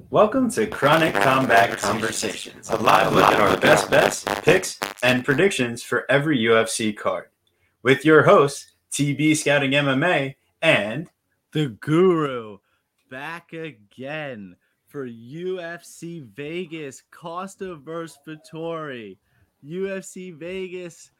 Welcome to Chronic Combat Conversations, a live look at our best bets, picks, and predictions for every UFC card. With your hosts, TB Scouting MMA and The Guru back again for UFC Vegas, Costa vs. Vettori, UFC Vegas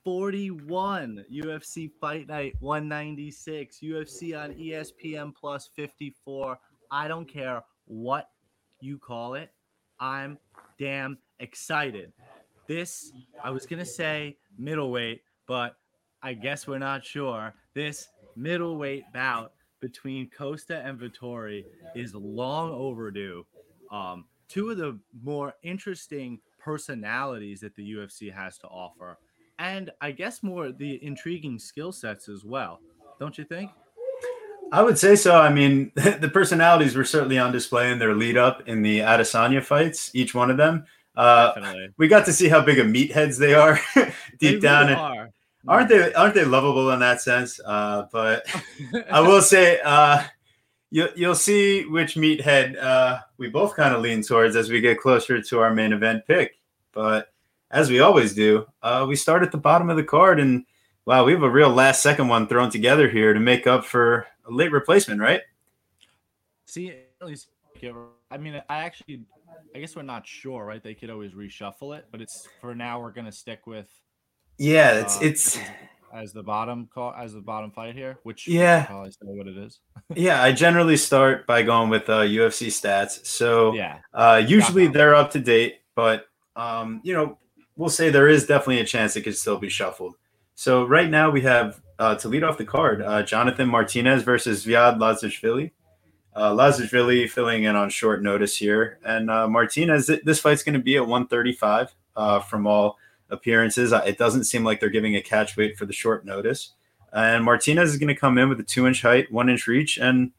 41, UFC Fight Night 196, UFC on ESPN Plus 54. I don't care what you call it. I'm damn excited. This, I was going to say middleweight, but I guess we're not sure. This middleweight bout between Costa and Vittori is long overdue. Two of the more interesting personalities that the UFC has to offer, and I guess more the intriguing skill sets as well. Don't you think? I would say so. I mean, the personalities were certainly on display in their lead up in the Adesanya fights, each one of them. Definitely. We got to see how big of meatheads they are They deep down. really And are. aren't they lovable in that sense? But I will say you'll see which meathead we both kind of lean towards as we get closer to our main event pick. But as we always do, we start at the bottom of the card, and wow, we have a real last second one thrown together here to make up for a late replacement, right? See, at least, I mean, I guess we're not sure, right? They could always reshuffle it, but it's for now. We're gonna stick with Yeah, it's as the bottom call as the bottom fight here, which we should yeah. probably say what it is. Yeah, I generally start by going with UFC stats. So Yeah, usually they're up to date, but we'll say there is definitely a chance it could still be shuffled. So right now we have to lead off the card, Jonathan Martinez versus Viad Lazashvili. Lazashvili filling in on short notice here, and Martinez. This fight's going to be at 135 from all appearances. It doesn't seem like they're giving a catch weight for the short notice. And Martinez is going to come in with a 2-inch height, 1-inch reach, and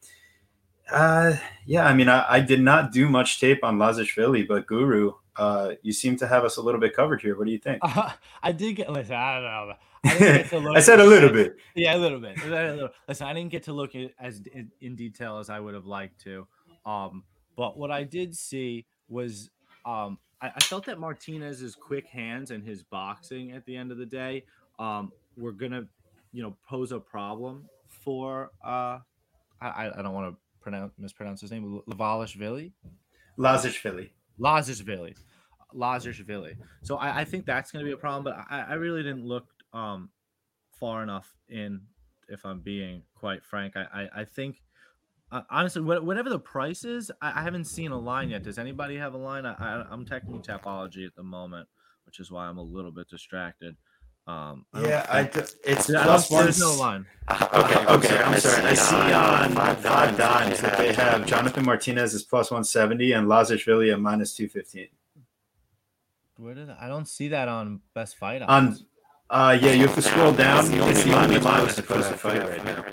yeah, I mean, I did not do much tape on Lazashvili, but Guru, you seem to have us a little bit covered here. What do you think? I did get. Listen, I don't know. I didn't get to look. I said a little bit. Yeah, a little bit. Listen, I didn't get to look at as in detail as I would have liked to. But what I did see was, I felt that Martinez's quick hands and his boxing at the end of the day, were gonna, pose a problem for. I don't want to mispronounce his name. Lavalishvili. Lazashvili. Lazishvili. Lazishvili. So I think that's going to be a problem, but I really didn't look far enough in, if I'm being quite frank. I think, honestly, whatever the price is, I haven't seen a line yet. Does anybody have a line? I'm technically Tapology at the moment, which is why I'm a little bit distracted. It's plus one. There's no line. Okay. I'm sorry. I see on Five Dimes that they have Jonathan Martinez is plus 170 and Lazashvili at minus 215. I don't see that on Best Fight Odds. Yeah, you have to scroll down. It's the only line that's supposed to fight right now.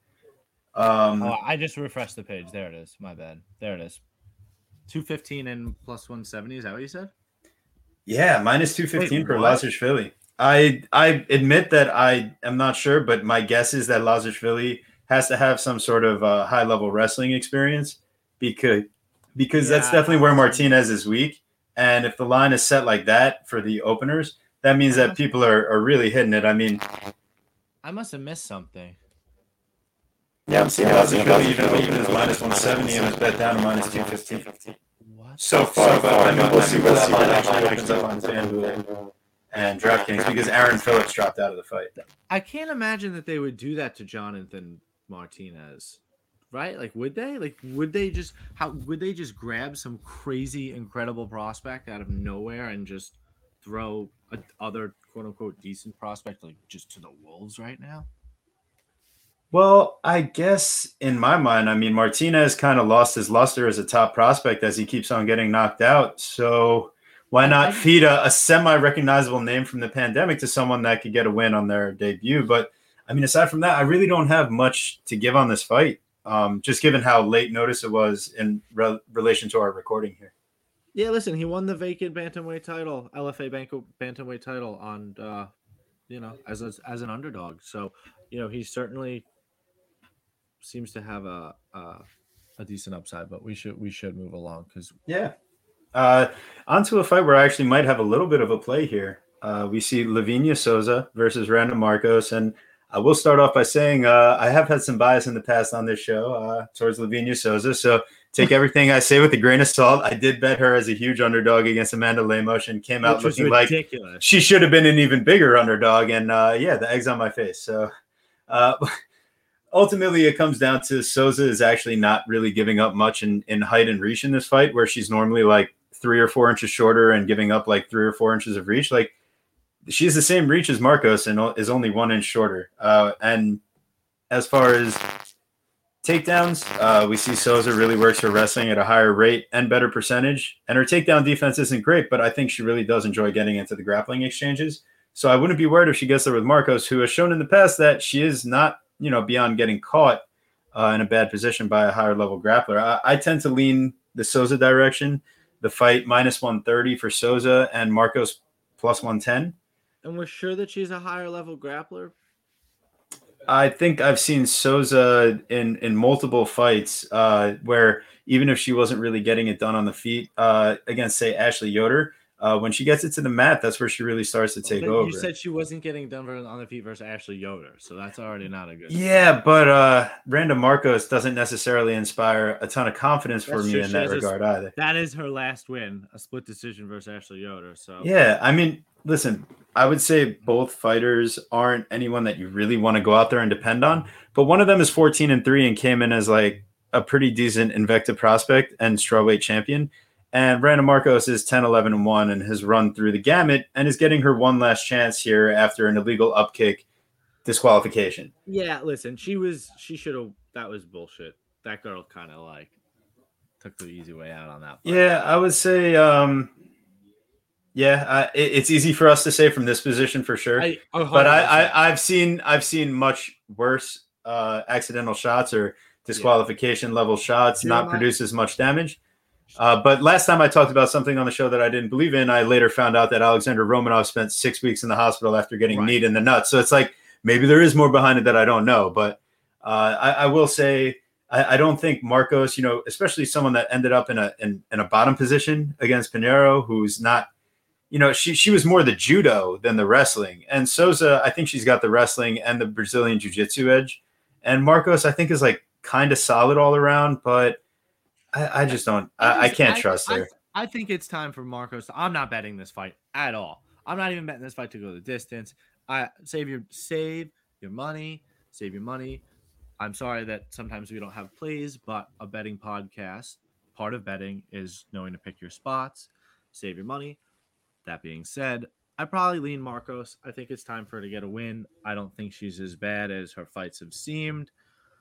I just refreshed the page. There it is. My bad. There it is. 215 and plus 170. Is that what you said? Yeah, minus 215 for Lazashvili. I admit that I am not sure, but my guess is that Lazashvili has to have some sort of high level wrestling experience because that's definitely where Martinez is weak. And if the line is set like that for the openers, that means that people are really hitting it. I mean, I must have missed something. Yeah, I'm seeing Lazashvili even open as minus 170 and it's bet down to minus 215. What? So far, but I mean, we'll see where that line actually opens up on FanDuel and DraftKings because Aaron Phillips dropped out of the fight. I can't imagine that they would do that to Jonathan Martinez, right? Like, would they? Like, would they just grab some crazy, incredible prospect out of nowhere and just throw a other quote unquote decent prospect like just to the wolves right now? Well, I guess in my mind, I mean, Martinez kind of lost his luster as a top prospect as he keeps on getting knocked out. So why not feed a semi-recognizable name from the pandemic to someone that could get a win on their debut? But I mean, aside from that, I really don't have much to give on this fight, just given how late notice it was in relation to our recording here. Yeah, listen, he won the vacant bantamweight title, LFA bantamweight title on, as an underdog. So, he certainly seems to have a a decent upside, but we should move along because onto a fight where I actually might have a little bit of a play here. We see Lavinia Souza versus Randa Marcos, and I will start off by saying I have had some bias in the past on this show towards Lavinia Souza, so take everything I say with a grain of salt. I did bet her as a huge underdog against Amanda Lemos and came out looking like she should have been an even bigger underdog, and the egg's on my face. So ultimately, it comes down to Souza is actually not really giving up much in height and reach in this fight, where she's normally like 3 or 4 inches shorter and giving up like 3 or 4 inches of reach. Like, she has the same reach as Marcos and is only 1 inch shorter. And as far as takedowns, we see Souza really works her wrestling at a higher rate and better percentage. And her takedown defense isn't great, but I think she really does enjoy getting into the grappling exchanges. So I wouldn't be worried if she gets there with Marcos, who has shown in the past that she is not, beyond getting caught in a bad position by a higher level grappler. I tend to lean the Souza direction. The fight -130 for Souza and Marcos +110. And we're sure that she's a higher level grappler? I think I've seen Souza in multiple fights where even if she wasn't really getting it done on the feet against, say, Ashley Yoder, when she gets it to the mat, that's where she really starts to take over. You said she wasn't getting done on the feet versus Ashley Yoder, so that's already not a good. Yeah, but Randa Marcos doesn't necessarily inspire a ton of confidence for me in that regard either. That is her last win, a split decision versus Ashley Yoder. So yeah, I mean, listen, I would say both fighters aren't anyone that you really want to go out there and depend on, but one of them is 14-3 and came in as like a pretty decent Invicta prospect and strawweight champion. And Randa Marcos is 10-11-1 and has run through the gamut and is getting her one last chance here after an illegal upkick disqualification. Yeah, listen, she should have. That was bullshit. That girl kind of like took the easy way out on that part. Yeah, I would say, it's easy for us to say from this position for sure. But I've seen much worse accidental shots or disqualification level shots not produce as much damage. But last time I talked about something on the show that I didn't believe in, I later found out that Alexander Romanov spent 6 weeks in the hospital after getting kneed in the nuts. So it's like maybe there is more behind it that I don't know. But I will say I don't think Marcos, especially someone that ended up in a bottom position against Pinheiro, who's not, she was more the judo than the wrestling. And Souza, I think she's got the wrestling and the Brazilian jiu-jitsu edge. And Marcos, I think, is like kind of solid all around, but I just don't. I can't trust her. I think it's time for Marcos. I'm not betting this fight at all. I'm not even betting this fight to go the distance. Save your money. Save your money. I'm sorry that sometimes we don't have plays, but a betting podcast, part of betting is knowing to pick your spots. Save your money. That being said, I probably lean Marcos. I think it's time for her to get a win. I don't think she's as bad as her fights have seemed.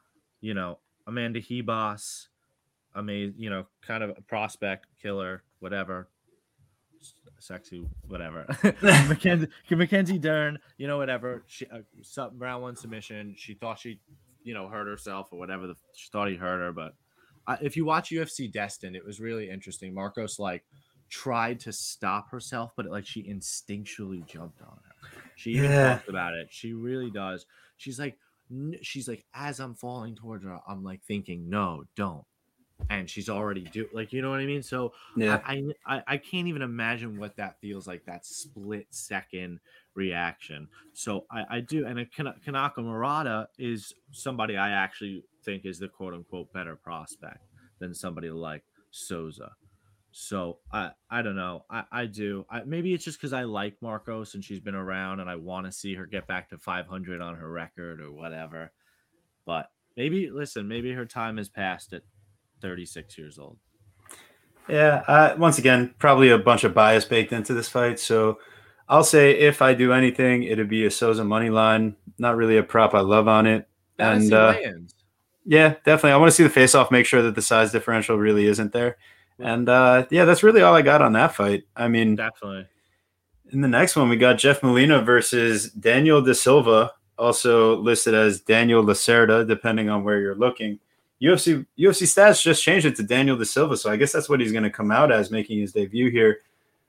Amanda Hebos. Amazing, kind of a prospect, killer, whatever, sexy, whatever. Mackenzie Dern, whatever. She round 1 submission. She thought she, hurt herself or whatever. She thought he hurt her, but if you watch UFC Destined, it was really interesting. Marcos tried to stop herself, but she instinctually jumped on her. She even talked about it. She really does. She's like, as I'm falling towards her, I'm thinking, no, don't. And she's already you know what I mean? So yeah, I can't even imagine what that feels like, that split second reaction. So I do. And Kanako Murata is somebody I actually think is the quote unquote better prospect than somebody like Souza. So I don't know. I do. Maybe it's just because I like Marcos and she's been around and I want to see her get back to 500 on her record or whatever. But maybe her time has passed at 36 years old. Yeah. Once again, probably a bunch of bias baked into this fight. So I'll say if I do anything, it'd be a Souza money line. Not really a prop I love on it. And yeah, definitely. I want to see the face off, make sure that the size differential really isn't there. And that's really all I got on that fight. I mean, definitely. In the next one, we got Jeff Molina versus Daniel Da Silva, also listed as Daniel Lacerda, depending on where you're looking. UFC stats just changed it to Daniel Da Silva, so I guess that's what he's going to come out as, making his debut here.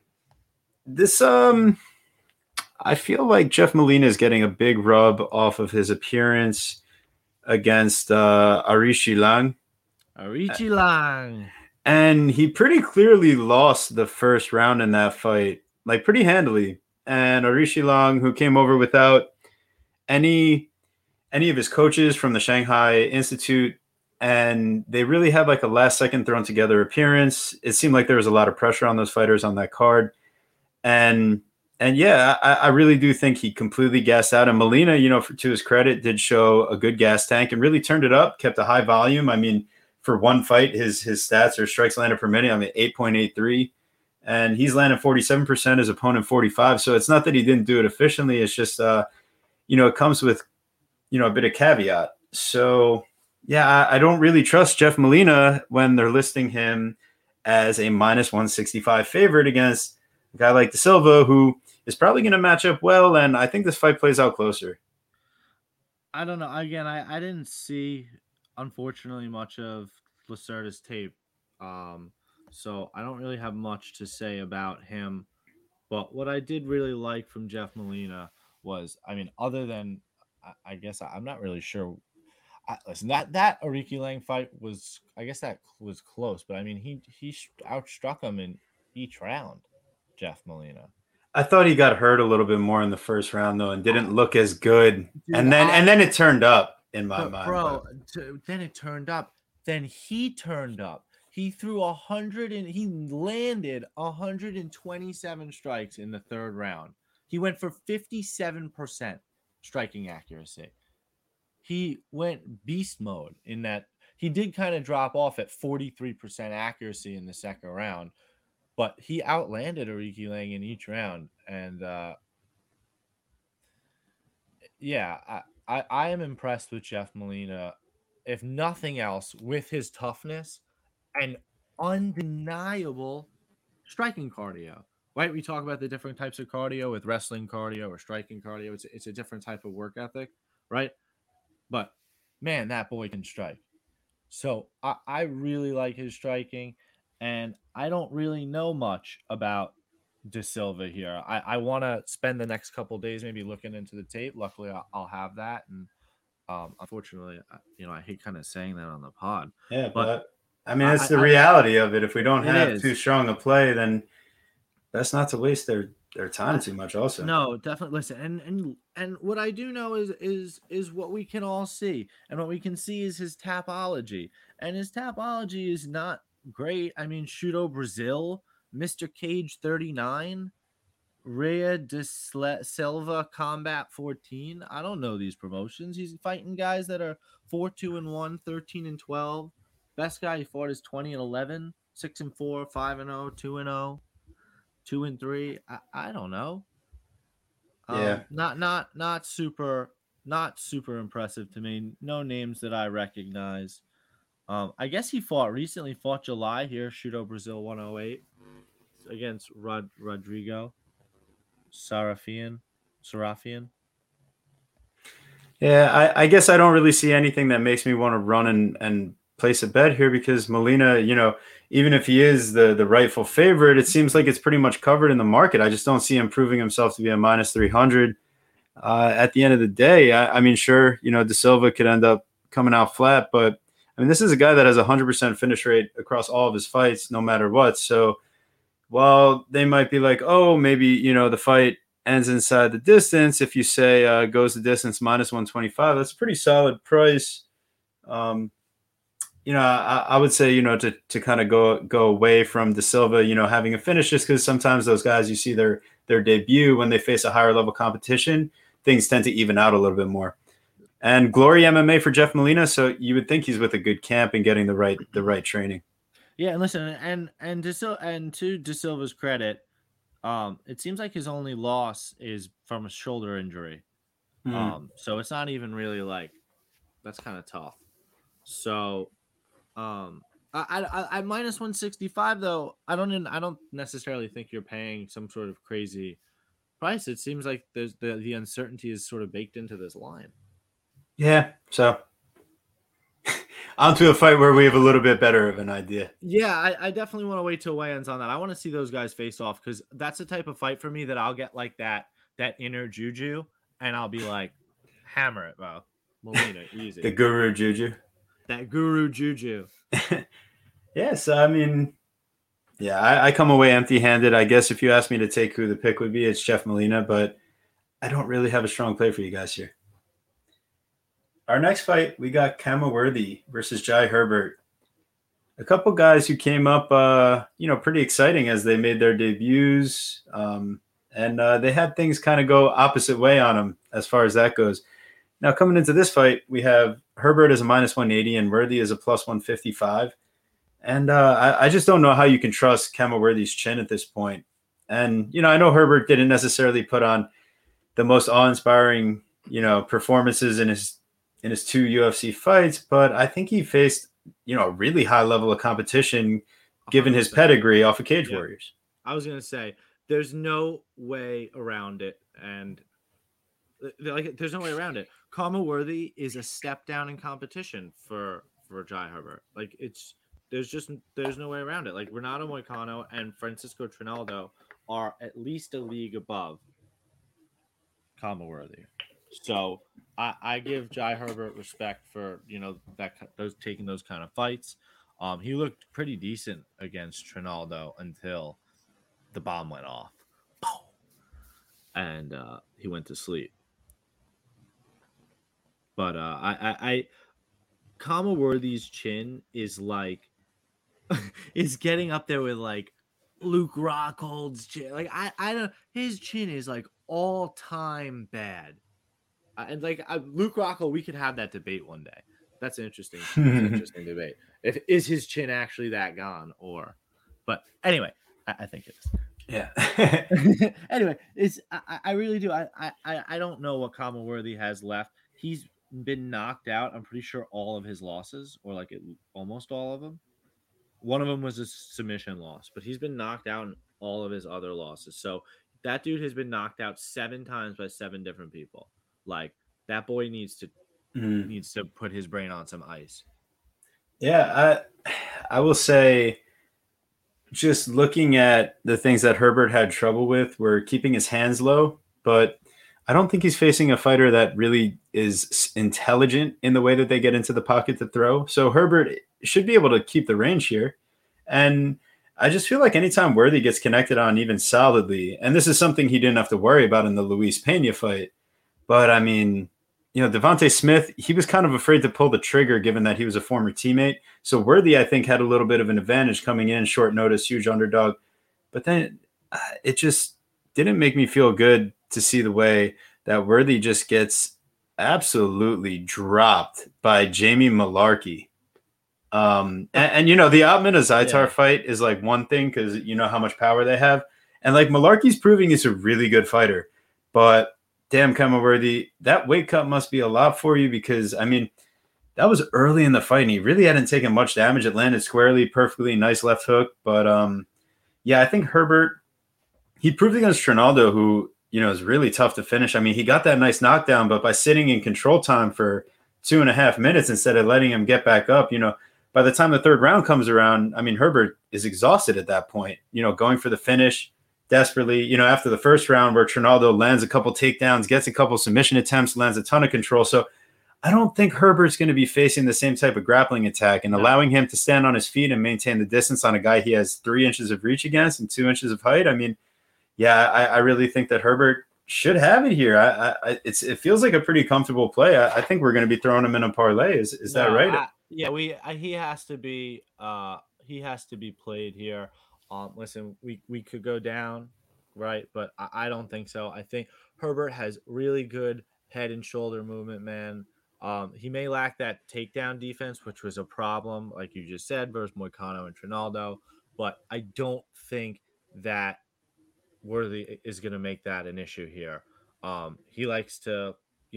This, I feel like Jeff Molina is getting a big rub off of his appearance against Arishi Lang. Aoriqileng. And he pretty clearly lost the first round in that fight, like pretty handily. And Aoriqileng, who came over without any of his coaches from the Shanghai Institute, and they really had like a last second thrown together appearance. It seemed like there was a lot of pressure on those fighters on that card. And yeah, I really do think he completely gassed out. And Molina, to his credit, did show a good gas tank and really turned it up, kept a high volume. I mean, for one fight, his stats are strikes landed per minute. 8.83, and he's landed 47%, his opponent 45. So it's not that he didn't do it efficiently. It's just, it comes with, a bit of caveat. So yeah, I don't really trust Jeff Molina when they're listing him as a minus 165 favorite against a guy like Da Silva, who is probably going to match up well. And I think this fight plays out closer. I don't know. Again, I didn't see, unfortunately, much of Lacerda's tape. So I don't really have much to say about him. But what I did really like from Jeff Molina was, other than, I guess I'm not really sure. Listen, that Aoriqileng fight was, I guess that was close, but he outstruck him in each round, Jeff Molina. I thought he got hurt a little bit more in the first round though, and didn't look as good. Dude, and then it turned up in my mind. Bro, then it turned up. Then he turned up. He threw 100 and he landed 127 strikes in the third round. He went for 57% striking accuracy. He went beast mode in that. He did kind of drop off at 43% accuracy in the second round, but he outlanded Aoriqileng in each round. And yeah, I am impressed with Jeff Molina, if nothing else, with his toughness and undeniable striking cardio. Right? We talk about the different types of cardio with wrestling cardio or striking cardio. It's a different type of work ethic, right? But man, that boy can strike. So I really like his striking, and I don't really know much about Da Silva here. I want to spend the next couple of days maybe looking into the tape. Luckily, I'll have that, and unfortunately, I hate kind of saying that on the pod. Yeah, but it's the reality of it. If we don't have too strong a play, then that's not to waste their time too much. Also, no, definitely. Listen, and what I do know is what we can all see, and what we can see is his tapology, and his tapology is not great. Shooto Brazil, Mr. Cage 39, Rhea de Silva Combat 14. I don't know these promotions. He's fighting guys that are 4-2-1, 13-12. Best guy he fought is 20-11, 6-4, 5-0, 2-0. 2-3. I don't know. Yeah. Not super impressive to me. No names that I recognize. I guess he recently fought July here, Shooto Brazil 108 against Rodrigo Sarafian. Yeah, I guess I don't really see anything that makes me want to run and place a bet here, because Molina, even if he is the rightful favorite, it seems like it's pretty much covered in the market. I just don't see him proving himself to be a minus 300 at the end of the day. Sure, Da Silva could end up coming out flat, but this is a guy that has a 100% finish rate across all of his fights, no matter what. So while they might be like, oh, maybe, the fight ends inside the distance, if you say goes the distance minus 125, that's a pretty solid price. I would say, to kind of go away from Da Silva, having a finish, just because sometimes those guys, you see their debut when they face a higher level competition, things tend to even out a little bit more. And Glory MMA for Jeff Molina, so you would think he's with a good camp and getting the right training. Yeah, and listen, and to Da Silva's credit, it seems like his only loss is from a shoulder injury. So it's not even really like, that's kind of tough. So I minus 165 though. I don't necessarily think you're paying some sort of crazy price. It seems like there's the uncertainty is sort of baked into this line. Yeah, so on to a fight where we have a little bit better of an idea. Yeah, I definitely want to wait till weigh-ins on that. I want to see those guys face off, because that's the type of fight for me that I'll get like that inner juju, and I'll be like, hammer it, bro. Molina, easy. The guru juju. That guru juju. Yes, I mean, yeah, I come away empty-handed. I guess if you ask me to take who the pick would be, it's Jeff Molina, but I don't really have a strong play for you guys here. Our next fight, we got Kama Worthy versus Jai Herbert. A couple guys who came up, pretty exciting as they made their debuts, and they had things kind of go opposite way on them as far as that goes. Now, coming into this fight, we have Herbert as a minus 180 and Worthy as a plus 155. And I just don't know how you can trust Kama Worthy's chin at this point. And, I know Herbert didn't necessarily put on the most awe-inspiring, performances in his two UFC fights, but I think he faced, a really high level of competition given 100%. His pedigree off of Cage Warriors. I was going to say, there's no way around it. And there's no way around it. Kama Worthy is a step down in competition for Jai Herbert. There's no way around it. Like Renato Moicano and Francisco Trinaldo are at least a league above Kama Worthy. So I give Jai Herbert respect for those taking those kind of fights. He looked pretty decent against Trinaldo until the bomb went off, and he went to sleep. But Kama Worthy's chin is is getting up there with like Luke Rockhold's chin. Like I don't. His chin is like all time bad. And Luke Rockhold, we could have that debate one day. That's an interesting debate. Is his chin actually that gone, but anyway, I think it is. Yeah. Anyway, I really do. I don't know what Kama Worthy has left. He's been knocked out. I'm pretty sure all of his losses, or almost all of them. One of them was a submission loss, but he's been knocked out in all of his other losses. So that dude has been knocked out 7 times by 7 different people. Like that boy needs to put his brain on some ice. Yeah, I will say, just looking at the things that Herbert had trouble with were keeping his hands low, but I don't think he's facing a fighter that really is intelligent in the way that they get into the pocket to throw. So Herbert should be able to keep the range here. And I just feel like anytime Worthy gets connected on even solidly, and this is something he didn't have to worry about in the Luis Pena fight, but I mean, Devontae Smith, he was kind of afraid to pull the trigger given that he was a former teammate. So Worthy, I think, had a little bit of an advantage coming in, short notice, huge underdog. But then it just didn't make me feel good to see the way that Worthy just gets absolutely dropped by Jamie Malarkey. And the Otman Zaitar fight is like one thing because you know how much power they have. And like Malarkey's proving he's a really good fighter. But damn, Kama Worthy, that weight cut must be a lot for you because, I mean, that was early in the fight and he really hadn't taken much damage. It landed squarely, perfectly, nice left hook. But, I think Herbert, he proved against Trinaldo, who, is really tough to finish. I mean, he got that nice knockdown, but by sitting in control time for 2.5 minutes instead of letting him get back up, by the time the third round comes around, I mean, Herbert is exhausted at that point, going for the finish desperately, after the first round where Trinaldo lands a couple takedowns, gets a couple submission attempts, lands a ton of control. So I don't think Herbert's going to be facing the same type of grappling attack and allowing him to stand on his feet and maintain the distance on a guy he has 3 inches of reach against and 2 inches of height. I mean, I really think that Herbert should have it here. It feels like a pretty comfortable play. I think we're going to be throwing him in a parlay. Is that right? He has to be played here. Listen, we could go down, right? But I don't think so. I think Herbert has really good head and shoulder movement, man. He may lack that takedown defense, which was a problem, like you just said, versus Moicano and Trinaldo. But I don't think that Worthy is going to make that an issue here. He likes to,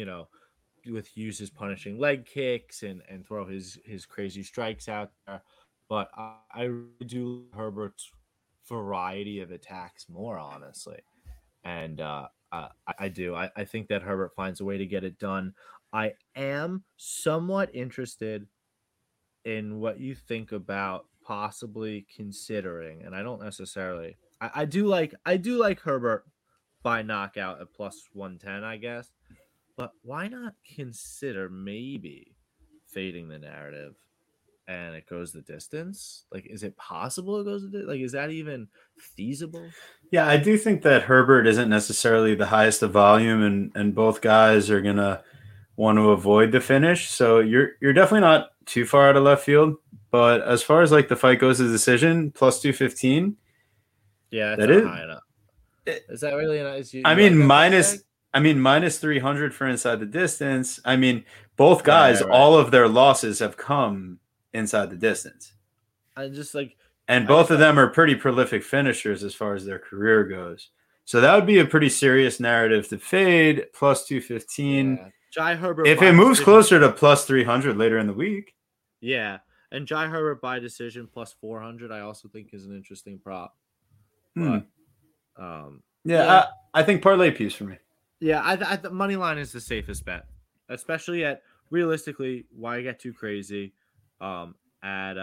use his punishing leg kicks and throw his crazy strikes out there. But I really do Herbert's variety of attacks more, honestly. And I do. I think that Herbert finds a way to get it done. I am somewhat interested in what you think about possibly considering, and I don't necessarily. I do like Herbert by knockout at plus 110, I guess. But why not consider maybe fading the narrative and it goes the distance? Like, is it possible it goes the distance? Like, is that even feasible? Yeah, I do think that Herbert isn't necessarily the highest of volume, and both guys are gonna want to avoid the finish. So you're definitely not too far out of left field. But as far as like the fight goes to decision, plus 215. Yeah, it's That not is. high enough. Is that really nice? I mean, minus 300 for inside the distance. I mean, both guys, Right. all of their losses have come inside the distance. I just like, and both of them are pretty prolific finishers as far as their career goes. So that would be a pretty serious narrative to fade. Plus 215. Yeah. Jai Herbert. If it moves closer to plus 300 later in the week. Yeah. And Jai Herbert by decision plus 400, I also think is an interesting prop. But, yeah, I think parlay piece for me. Yeah, I the money line is the safest bet, especially at realistically. Why get too crazy? At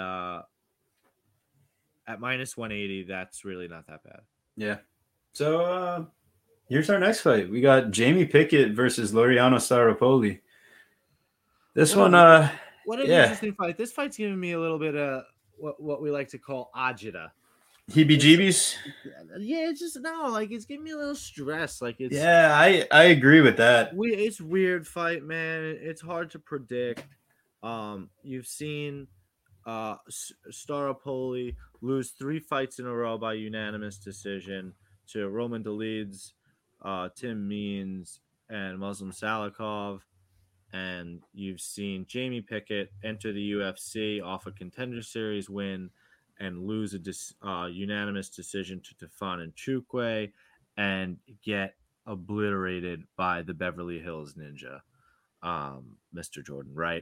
minus 180, that's really not that bad. Yeah. So here's our next fight. We got Jamie Pickett versus Laureano Staropoli. This what an interesting fight. This fight's giving me a little bit of what we like to call agita. Heebie-jeebies? Yeah, it's just it's giving me a little stress. Like it's I agree with that. It's weird fight, man. It's hard to predict. You've seen Staropoli lose 3 fights in a row by unanimous decision to Roman Dolidze, Tim Means, and Muslim Salikov. And you've seen Jamie Pickett enter the UFC off a Contender Series win and lose a unanimous decision to Tefan Nchukwu and get obliterated by the Beverly Hills Ninja, Mr. Jordan Wright.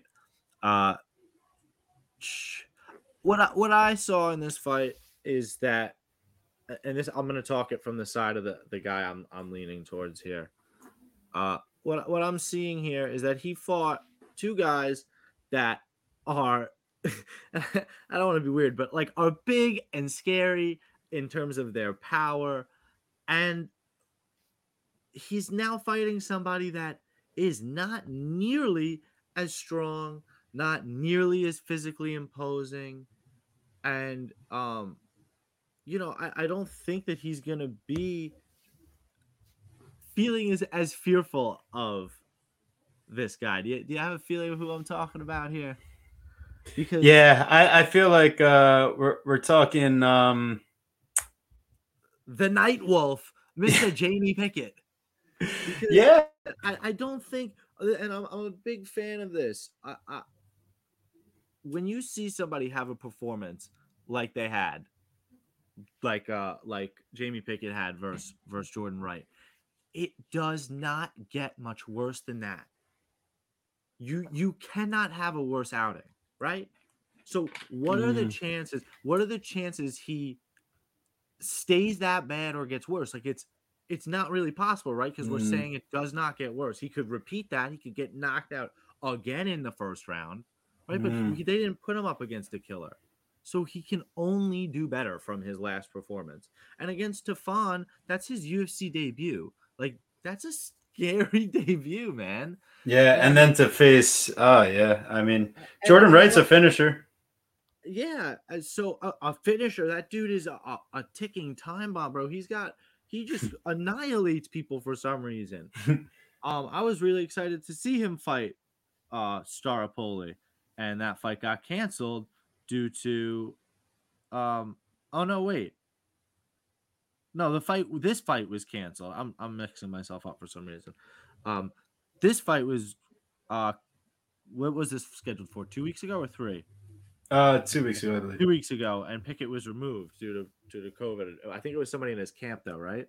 What I saw in this fight is that, and this I'm going to talk it from the side of the guy I'm leaning towards here. What I'm seeing here is that he fought 2 guys that are I don't want to be weird, but like are big and scary in terms of their power, and he's now fighting somebody that is not nearly as strong, not nearly as physically imposing, and I don't think that he's gonna be feeling as fearful of this guy. Do you have a feeling of who I'm talking about here? Because I feel like we're talking the Night Wolf, Mr. Jamie Pickett. Yeah, I don't think, and I'm a big fan of this. When you see somebody have a performance like they had, like Jamie Pickett had versus Jordan Wright, it does not get much worse than that. You cannot have a worse outing, right? So what are the chances? What are the chances he stays that bad or gets worse? Like it's not really possible, right? Because we're saying it does not get worse. He could repeat that. He could get knocked out again in the first round, right? But they didn't put him up against a killer. So he can only do better from his last performance. And against Tefan, that's his UFC debut. Like, that's a scary debut, man. Yeah, and then to face, I mean, Jordan Wright's a finisher. Yeah, so a finisher, that dude is a ticking time bomb, bro. He just annihilates people for some reason. I was really excited to see him fight Staropoli, and that fight got canceled due to this fight was canceled. I'm mixing myself up for some reason. This fight was what was this scheduled for? 2 weeks ago or 3? 2 weeks ago, I believe. 2 weeks ago, and Pickett was removed due to COVID. I think it was somebody in his camp, though, right?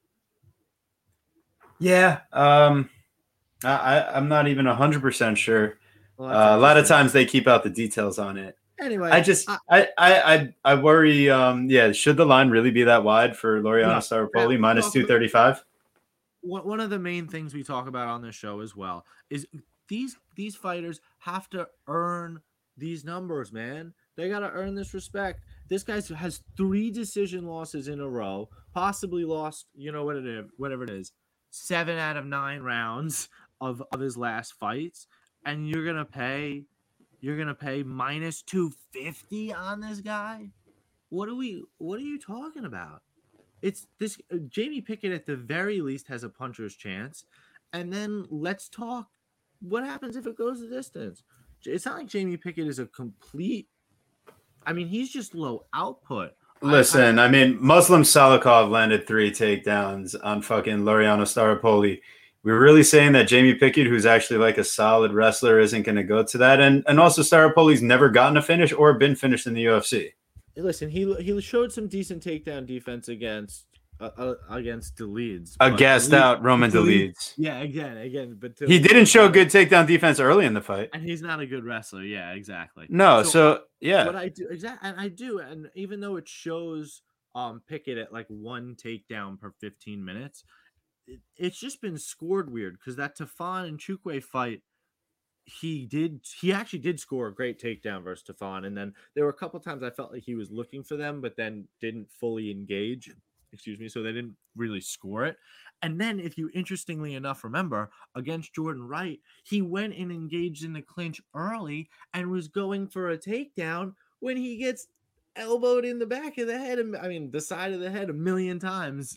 Yeah. I'm not even 100% sure. Well, a lot of times they keep out the details on it. Anyway, I worry. Should the line really be that wide for Laureano Staropoli minus 235? One of the main things we talk about on this show as well is these fighters have to earn these numbers, man. They got to earn this respect. This guy has 3 decision losses in a row, possibly lost, whatever it is, 7 out of 9 rounds of his last fights, and you're gonna pay You're gonna pay minus 250 on this guy? What are you talking about? It's this Jamie Pickett at the very least has a puncher's chance. And then let's talk what happens if it goes the distance. It's not like Jamie Pickett is a complete he's just low output. Listen, I mean, Muslim Salikov landed 3 takedowns on fucking Laureano Staropoli. We're really saying that Jamie Pickett, who's actually like a solid wrestler, isn't going to go to that. And also Staropoli's never gotten a finish or been finished in the UFC. Listen, he showed some decent takedown defense against Delides. A gassed out Roman Delides. Yeah, again. But he didn't show good takedown defense early in the fight. And he's not a good wrestler. Yeah, exactly. No, so yeah. What I do, exactly, and I do. And even though it shows Pickett at like 1 takedown per 15 minutes, it's just been scored weird because that Tafon Nchukwu fight, he actually did score a great takedown versus Tafon, and then there were a couple times I felt like he was looking for them but then didn't fully engage, so they didn't really score it. And then if you interestingly enough remember, against Jordan Wright, he went and engaged in the clinch early and was going for a takedown when he gets elbowed in the back of the head, the side of the head a million times,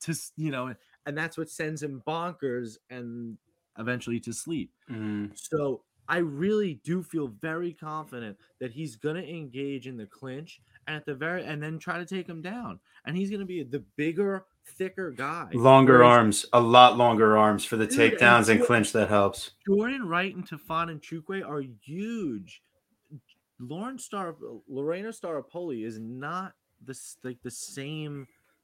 and that's what sends him bonkers and eventually to sleep. So I really do feel very confident that he's going to engage in the clinch and then try to take him down. And he's going to be the bigger, thicker guy. Longer arms, a lot longer arms for the takedowns and clinch. That helps. Jordan Wright and Tafon Nchukwu are huge. Laureano Staropoli is not the same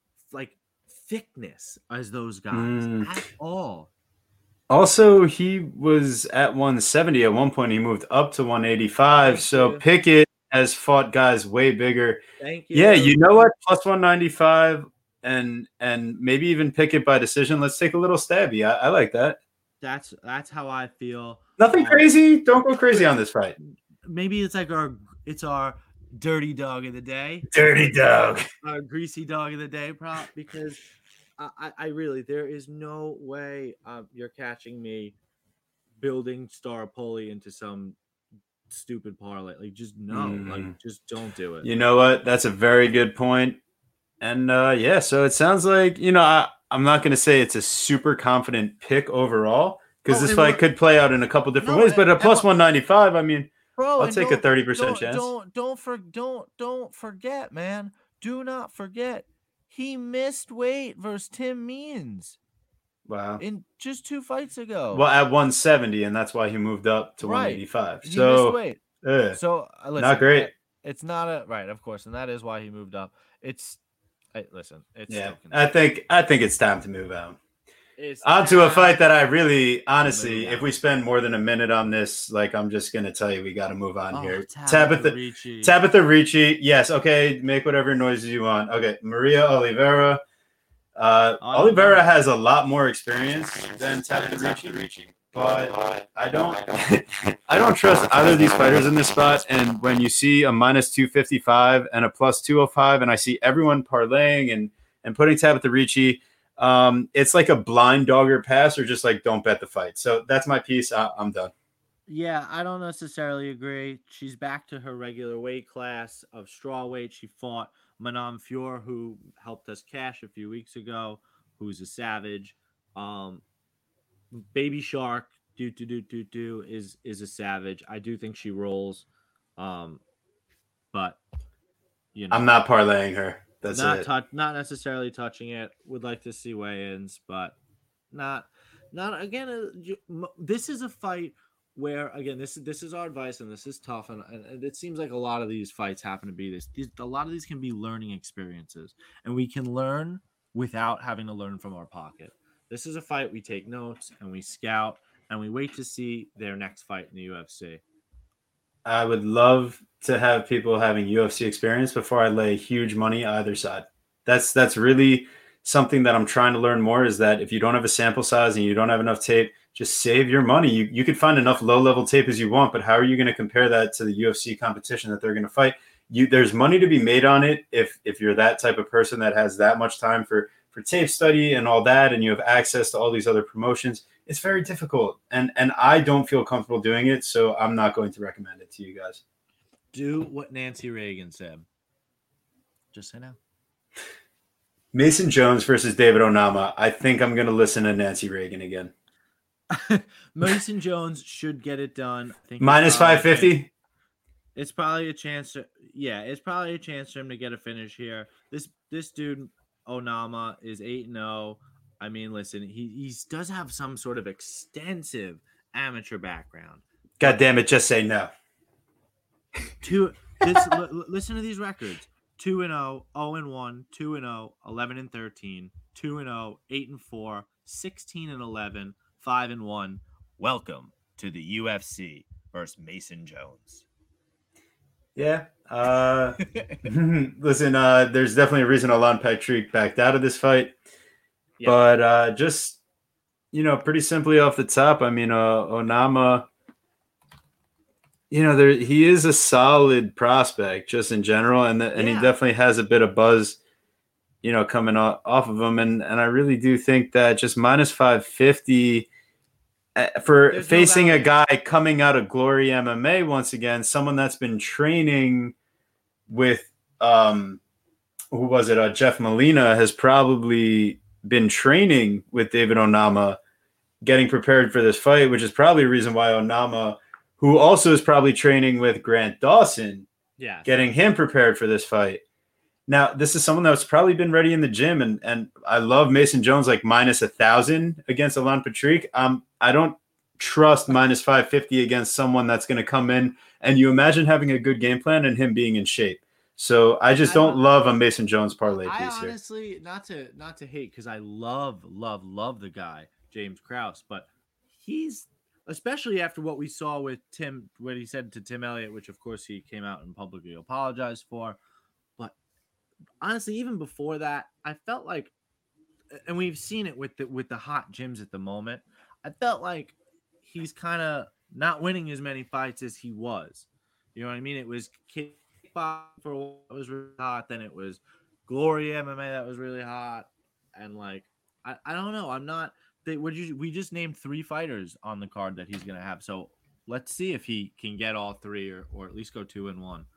thickness as those guys at all. Also, he was at 170 at one point. He moved up to 185. So Pickett has fought guys way bigger. Thank you. Yeah, you know what? Plus 195 and maybe even Pickett by decision. Let's take a little stabby. I like that. That's how I feel. Nothing crazy. Don't go crazy on this fight. Maybe it's like our dirty dog of the day. Dirty dog. Our greasy dog of the day prop, because I really, there is no way you're catching me building Staropoli into some stupid parlay. Just just don't do it. You know what? That's a very good point. And so it sounds like, I'm not going to say it's a super confident pick overall because this fight could play out in a couple different ways, but a plus 195, bro, I'll take a 30% chance. Don't forget, man. Do not forget. He missed weight versus Tim Means. Wow. In just 2 fights ago. Well, at 170, and that's why he moved up to 185. He missed weight. So listen, not great. It's not of course, and that is why he moved up. It's I think it's time to move out. On to a fight that I really, honestly, if we spend more than a minute on this, I'm just going to tell you we got to move on here. Tabitha Ricci. Yes, okay, make whatever noises you want. Okay, Maria Oliveira. Oliveira has a lot more experience than Tabitha Ricci, but I don't trust either of these fighters in this spot. And when you see a minus 255 and a plus 205, and I see everyone parlaying and putting Tabitha Ricci, it's like a blind dogger pass or just don't bet the fight. So that's my piece. I'm done. Yeah, I don't necessarily agree. She's back to her regular weight class of strawweight. She fought Manon Fior, who helped us cash a few weeks ago, who's a savage. Baby Shark is a savage. I do think she rolls. But I'm not parlaying her. That's not necessarily touching it. Would like to see weigh-ins, but not again. This is a fight where, again, this is our advice, and this is tough, and it seems like a lot of these fights happen to be this. A lot of these can be learning experiences, and we can learn without having to learn from our pocket. This is a fight we take notes and we scout and we wait to see their next fight in the UFC. I would love to have people having UFC experience before I lay huge money either side. That's really something that I'm trying to learn more, is that if you don't have a sample size and you don't have enough tape, just save your money. You could find enough low-level tape as you want, but how are you going to compare that to the UFC competition that they're going to fight? There's money to be made on it if you're that type of person that has that much time for tape study and all that, and you have access to all these other promotions. It's very difficult, and I don't feel comfortable doing it, so I'm not going to recommend it to you guys. Do what Nancy Reagan said. Just say no. Mason Jones versus David Onama. I think I'm going to listen to Nancy Reagan again. Mason Jones should get it done. I think minus 550. It's probably a chance to, it's probably a chance for him to get a finish here. This dude Onama is 8-0. I mean, listen, he does have some sort of extensive amateur background. God damn it, just say no. Listen to these records. 2-0, 0-1, 2-0, 11-13, 2-0, 8-4, 16-11, 5-1. Welcome to the UFC versus Mason Jones. Yeah. Listen, there's definitely a reason Alan Patrick backed out of this fight. Yeah. But just, pretty simply off the top, I mean, Onama, he is a solid prospect just in general, and he definitely has a bit of buzz, coming off of him, and I really do think that just minus 550 for facing a guy coming out of Glory MMA once again, someone that's been training with who was it? Jeff Molina has probably been training with David Onama, getting prepared for this fight, which is probably the reason why Onama, who also is probably training with Grant Dawson, getting him prepared for this fight. Now, this is someone that's probably been ready in the gym, and I love Mason Jones like minus 1,000 against Alan Patrick. I don't trust minus 550 against someone that's going to come in, and you imagine having a good game plan and him being in shape. So I don't love a Mason Jones parlay piece here. I honestly, not to hate, because I love the guy, James Krause, but he's, especially after what we saw with Tim, what he said to Tim Elliott, which of course he came out and publicly apologized for. But honestly, even before that, I felt like, and we've seen it with the hot gyms at the moment, I felt like he's kind of not winning as many fights as he was. You know what I mean? It was kickboxing for a while that was really hot, then it was Glory MMA that was really hot, and like I don't know. I'm not. We just named 3 fighters on the card that he's gonna have. So let's see if he can get all 3 or at least go 2-1.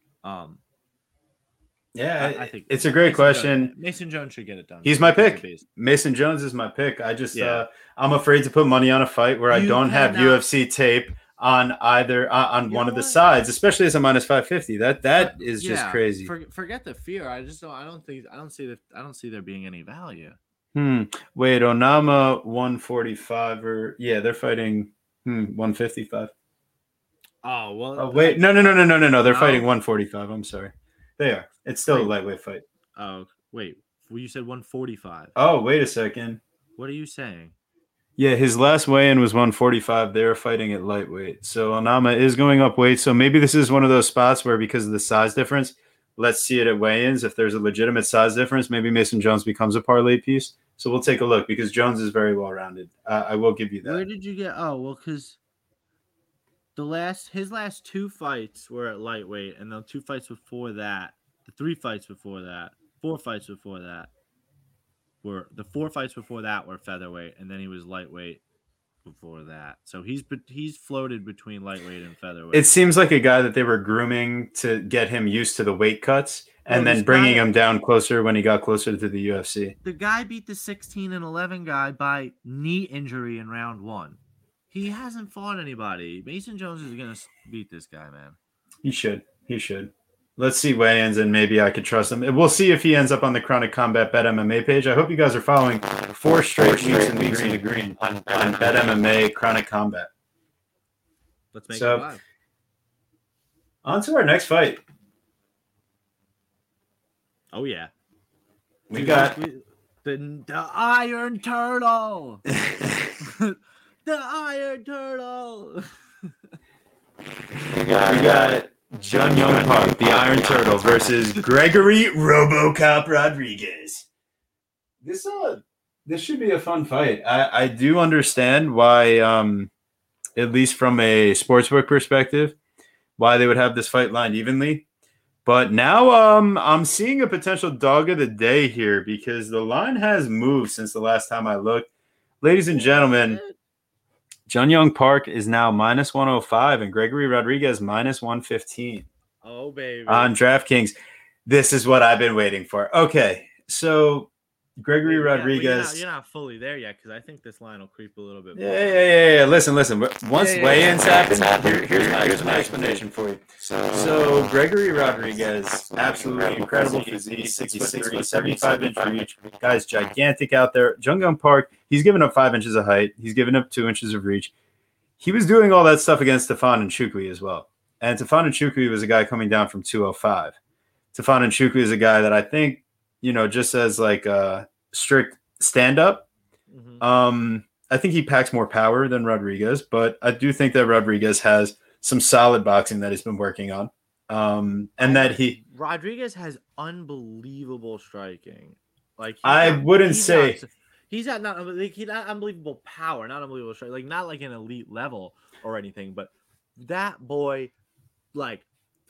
I think it's a great question. Mason Jones should get it done. He's my pick. Mason Jones is my pick. I just I'm afraid to put money on a fight where I don't have UFC tape on either on one of the sides, especially as a minus 550. That is just crazy. Forget the fear. I don't see there being any value. Wait, Onama 145 they're fighting 155. Oh well. Oh wait, no. They're fighting 145. I'm sorry. They are. It's still a lightweight fight. Oh wait. Well, you said 145. Oh, wait a second. What are you saying? Yeah, his last weigh-in was 145. They were fighting at lightweight. So Onama is going up weight. So maybe this is one of those spots where, because of the size difference, let's see it at weigh-ins. If there's a legitimate size difference, maybe Mason Jones becomes a parlay piece. So we'll take a look, because Jones is very well-rounded. I will give you that. Where did you get? Oh, well, because his last 2 fights were at lightweight, and the 2 fights before that, the 3 fights before that, 4 fights before that, were the 4 fights before that were featherweight, and then he was lightweight before that. So he's floated between lightweight and featherweight. It seems like a guy that they were grooming to get him used to the weight cuts, and then bringing him down closer when he got closer to the UFC. The guy beat the 16-11 guy by knee injury in round 1. He hasn't fought anybody. Mason Jones is going to beat this guy, man. He should. Let's see weigh-ins, and maybe I could trust him. We'll see if he ends up on the Chronic Combat Bet MMA page. I hope you guys are following 4 straight weeks in the green on Bet MMA Chronic Combat. Let's make it live. On to our next fight. Oh, yeah. We got the Iron Turtle. The Iron Turtle. We got Jun Yong Park, the Iron Turtle, versus Gregory RoboCop Rodriguez. This should be a fun fight. I do understand why, at least from a sportsbook perspective, why they would have this fight lined evenly. But now I'm seeing a potential dog of the day here, because the line has moved since the last time I looked. Ladies and gentlemen, Jun Young Park is now minus 105 and Gregory Rodriguez minus 115 Oh, baby. on DraftKings. This is what I've been waiting for. Okay, so Gregory Rodriguez. You're not fully there yet because I think this line will creep a little bit. Yeah. Listen. Once weigh-ins happen, here's my explanation for you. So Gregory Rodriguez, absolutely incredible physique, 6'3", 75-inch reach. Guy's gigantic out there. Jun Young Park, he's given up 5 inches of height. He's given up 2 inches of reach. He was doing all that stuff against Stephane Nchukwi as well. And Stephane Nchukwi was a guy coming down from 205. Stephane Nchukwi is a guy that I think, just as like a strict stand-up, I think he packs more power than Rodriguez, but I do think that Rodriguez has some solid boxing that he's been working on. Rodriguez has unbelievable striking. Like he's got not unbelievable power, not unbelievable strike, like not like an elite level or anything, but that boy, like,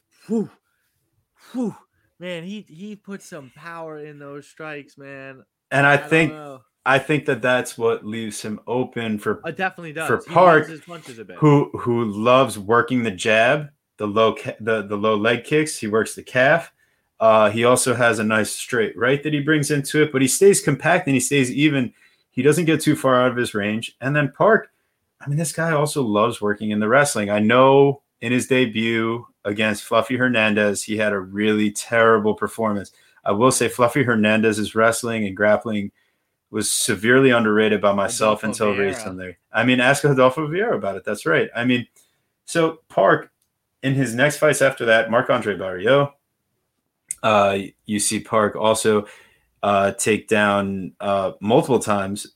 man, he put some power in those strikes, man. And I think that that's what leaves him open for. It definitely does. For Park, who loves working the jab, the low leg kicks. He works the calf. He also has a nice straight right that he brings into it, but he stays compact and he stays even. He doesn't get too far out of his range. And then Park, this guy also loves working in the wrestling. I know in his debut against Fluffy Hernandez, he had a really terrible performance. I will say Fluffy Hernandez's wrestling and grappling was severely underrated by myself until recently. Ask Rodolfo Vieira about it. That's right. So Park, in his next fights after that, Marc-Andre Barriault, you see Park also take down multiple times.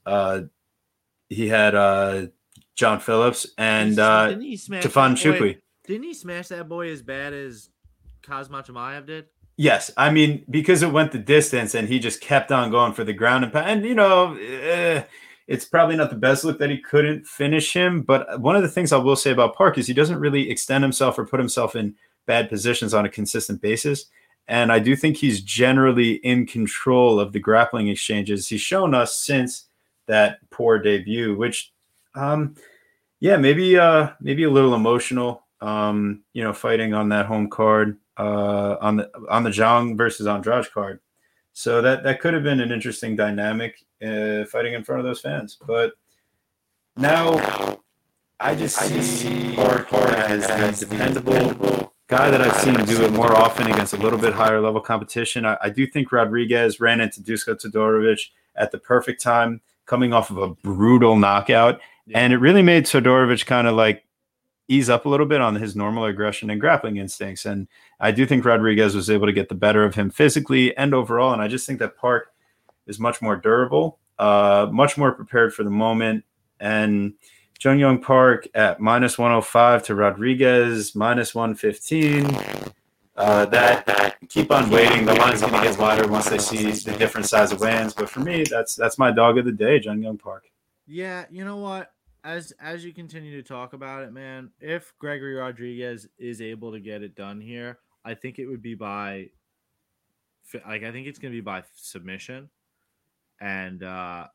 He had John Phillips and Stephane Nchukwi. Didn't he smash that boy as bad as Kazmat Chimaev did? Yes, because it went the distance and he just kept on going for the ground and pound. And, it's probably not the best look that he couldn't finish him. But one of the things I will say about Park is he doesn't really extend himself or put himself in bad positions on a consistent basis. And I do think he's generally in control of the grappling exchanges he's shown us since that poor debut, which, maybe a little emotional, fighting on that home card. On the Zhang versus Andrade card. So that could have been an interesting dynamic fighting in front of those fans. But now I just see Park as the dependable guy that I've seen do it more often against a little bit higher level competition. I do think Rodriguez ran into Dusko Todorovic at the perfect time, coming off of a brutal knockout. Yeah. And it really made Todorovic kind of like ease up a little bit on his normal aggression and grappling instincts. And I do think Rodriguez was able to get the better of him physically and overall. And I just think that Park is much more durable, much more prepared for the moment. And Jun Young Park at minus 105 to Rodriguez, minus 115. That keep on waiting. The line's going to get wider once they see the different size of weigh-ins. But for me, that's my dog of the day, Jun Young Park. Yeah, you know what? As you continue to talk about it, man, if Gregory Rodriguez is able to get it done here, I think it would be I think it's going to be by submission. And I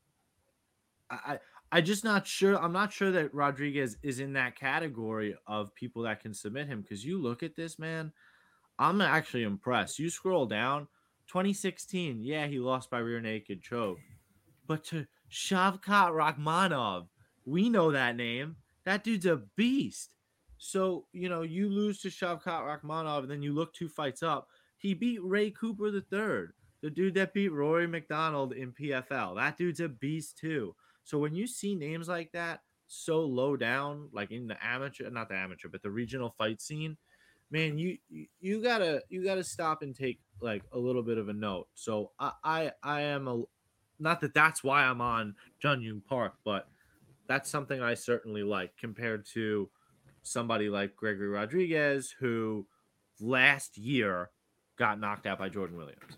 just not sure. I'm not sure that Rodriguez is in that category of people that can submit him. Because you look at this, man, I'm actually impressed. You scroll down, 2016, yeah, he lost by rear naked choke. But to Shavkat Rakhmonov, we know that name. That dude's a beast. So, you lose to Shavkat Rakhmonov, and then you look 2 fights up. He beat Ray Cooper III, the dude that beat Rory McDonald in PFL. That dude's a beast too. So when you see names like that so low down, like in the not the amateur, but the regional fight scene, man, you gotta stop and take like a little bit of a note. So I am not that that's why I'm on Jun Young Park, but that's something I certainly like compared to somebody like Gregory Rodriguez, who last year got knocked out by Jordan Williams.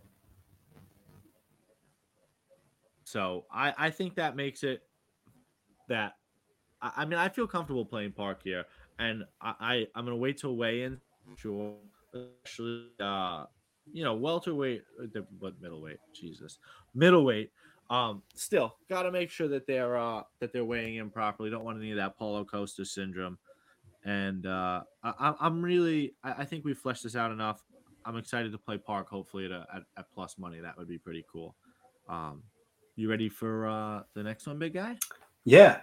So I think that makes it that I feel comfortable playing Park here, and I'm gonna wait till weigh-in, sure, especially welterweight, but middleweight, middleweight. Still got to make sure that they're weighing in properly. Don't want any of that Paulo Costa syndrome. And I think we fleshed this out enough. I'm excited to play Park. Hopefully at plus money. That would be pretty cool. You ready for the next one, big guy? Yeah.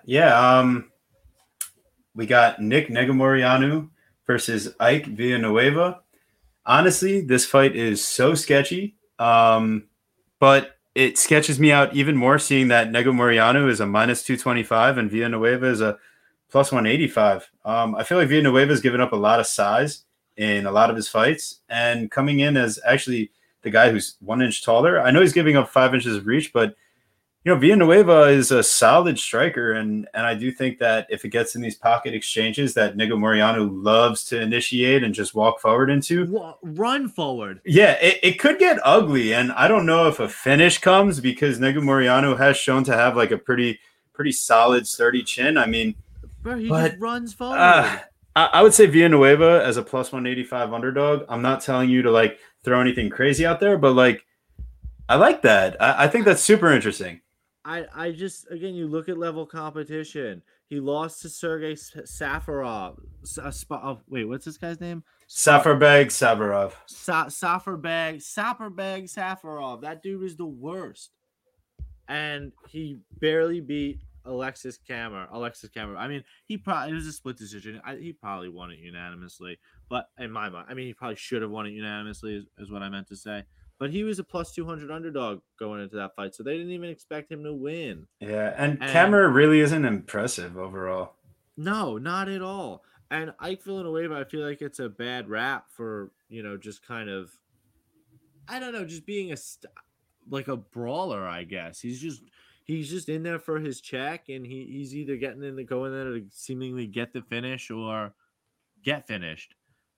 We got Nick Negumereanu versus Ike Villanueva. Honestly, this fight is so sketchy, but it sketches me out even more seeing that Negumereanu is a minus 225 and Villanueva is a plus 185. I feel like Villanueva has given up a lot of size in a lot of his fights, and coming in as actually the guy who's 1 inch taller. I know he's giving up 5 inches of reach, but Villanueva is a solid striker, and I do think that if it gets in these pocket exchanges that Negumereanu loves to initiate and just walk forward into, run forward. Yeah, it could get ugly, and I don't know if a finish comes because Negumereanu has shown to have like a pretty solid, sturdy chin. I mean, bro, he just runs forward. I would say Villanueva as a plus 185 underdog. I'm not telling you to like throw anything crazy out there, but like I like that. I think that's super interesting. I just, again, you look at level competition. He lost to Sergey Safarov. Wait, what's this guy's name? Safarberg Safarov. Safarberg Safarov. That dude is the worst. And he barely beat Alexis Kammer. I mean, it was a split decision. He probably won it unanimously. But in my mind, I mean, he probably should have won it unanimously is what I meant to say. But he was a plus 200 underdog going into that fight, so they didn't even expect him to win. Yeah, and Kammer really isn't impressive overall. No, not at all. And Ike Villanueva, I feel like it's a bad rap for, just kind of, I don't know, just being like a brawler, I guess. He's just in there for his check, and he's either go in there to seemingly get the finish or get finished.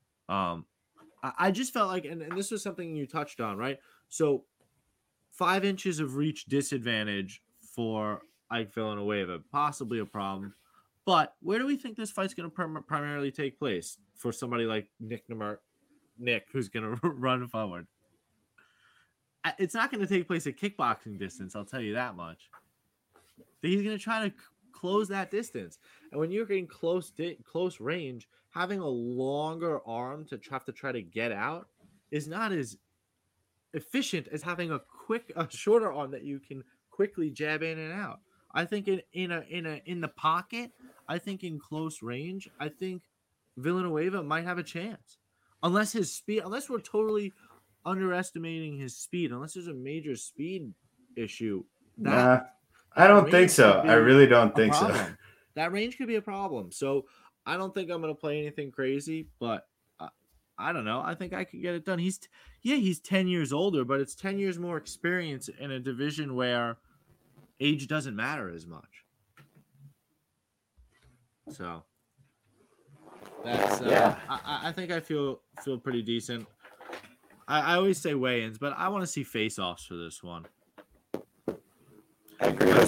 I just felt like, and this was something you touched on, right? So 5 inches of reach disadvantage for Ike Villanueva, possibly a problem. But where do we think this fight's going to primarily take place for somebody like Nick, who's going to run forward? It's not going to take place at kickboxing distance, I'll tell you that much. But he's going to try to close that distance. And when you're getting close range, having a longer arm to try to get out is not as efficient as having a shorter arm that you can quickly jab in and out. I think in the pocket, I think in close range, I think Villanueva might have a chance. Unless we're totally underestimating his speed, unless there's a major speed issue. I don't think so. I really don't think so. That range could be a problem. So I don't think I'm going to play anything crazy, but I don't know. I think I could get it done. He's 10 years older, but it's 10 years more experience in a division where age doesn't matter as much. So that's I think I feel pretty decent. I always say weigh-ins, but I want to see face-offs for this one. I agree.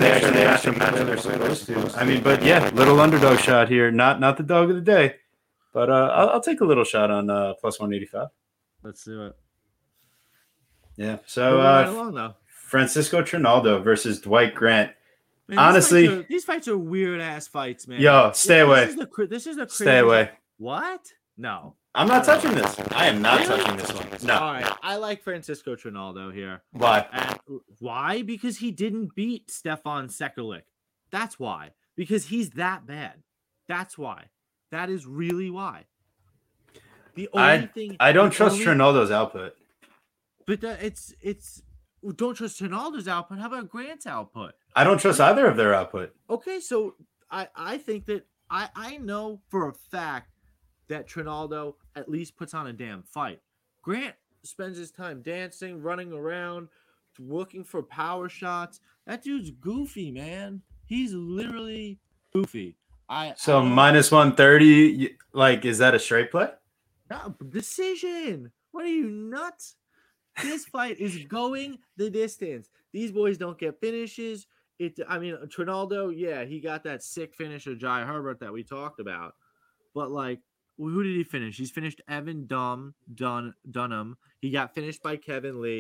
I mean, but yeah, little underdog shot here. Not the dog of the day, but I'll take a little shot on plus 185. Let's do it. Yeah. So Francisco Trinaldo versus Dwight Grant. Man, honestly, these fights are weird ass fights, man. Yo, stay away. This is the stay away. What? No. I'm not touching this. I am not touching this one. No. All right. I like Francisco Trinaldo here. Why? Why? Because he didn't beat Stefan Sekulic. That's why. Because he's that bad. That's why. That is really why. The only thing I don't trust Trinaldo's output. But it's don't trust Trinaldo's output. How about Grant's output? I don't trust either of their output. Okay, so I think that I know for a fact that Trinaldo at least puts on a damn fight. Grant spends his time dancing, running around, looking for power shots. That dude's goofy, man. He's literally goofy. Minus 130, like, is that a straight play? No, decision. What are you, nuts? This fight is going the distance. These boys don't get finishes. Trinaldo, yeah, he got that sick finish of Jai Herbert that we talked about. But, like, who did he finish? He's finished Evan Dunham. He got finished by Kevin Lee.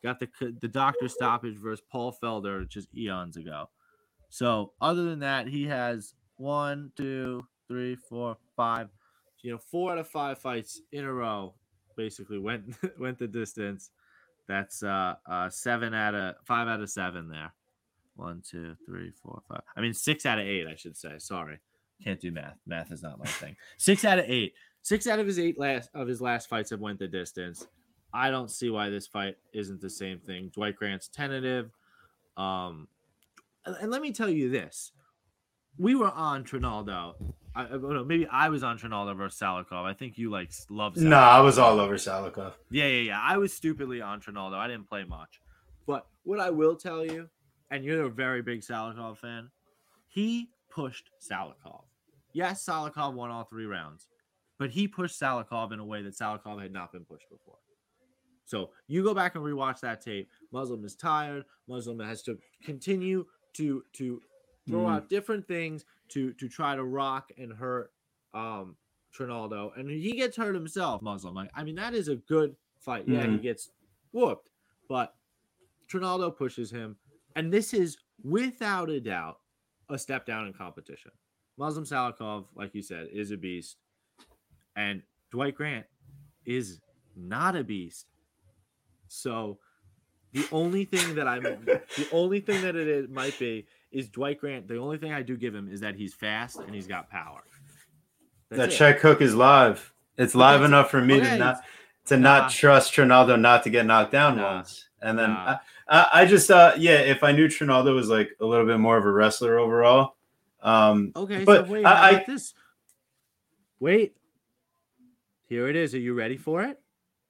got the doctor stoppage versus Paul Felder just eons ago. So other than that, he has 1, 2, 3, 4, 5. 4 out of 5 fights in a row basically went the distance. That's 5 out of 7 there. 1, 2, 3, 4, 5. I mean 6 out of 8, I should say. Sorry, can't do math. Math is not my thing. 6 out of 8. 6 out of his last fights have went the distance. I don't see why this fight isn't the same thing. Dwight Grant's tentative. And let me tell you this: we were on Trinaldo. Maybe I was on Trinaldo versus Salikov. I think you love Salikov. No, I was all over Salikov. Yeah. I was stupidly on Trinaldo. I didn't play much. But what I will tell you, and you're a very big Salikov fan, he pushed Salikov. Yes, Salikov won all 3 rounds, but he pushed Salikov in a way that Salikov had not been pushed before. So you go back and rewatch that tape. Muslim is tired. Muslim has to continue to throw out different things to try to rock and hurt Trinaldo, and he gets hurt himself. Muslim, that is a good fight. Yeah, he gets whooped, but Trinaldo pushes him, and this is without a doubt a step down in competition. Muslim Salikov, like you said, is a beast, and Dwight Grant is not a beast. So the only thing that it might be is Dwight Grant. The only thing I do give him is that he's fast and he's got power. That check hook is live. It's live enough for me to not trust Trinaldo not to get knocked down once. And then I just if I knew Trinaldo was like a little bit more of a wrestler overall. Okay, but so wait, I got this. Wait. Here it is. Are you ready for it?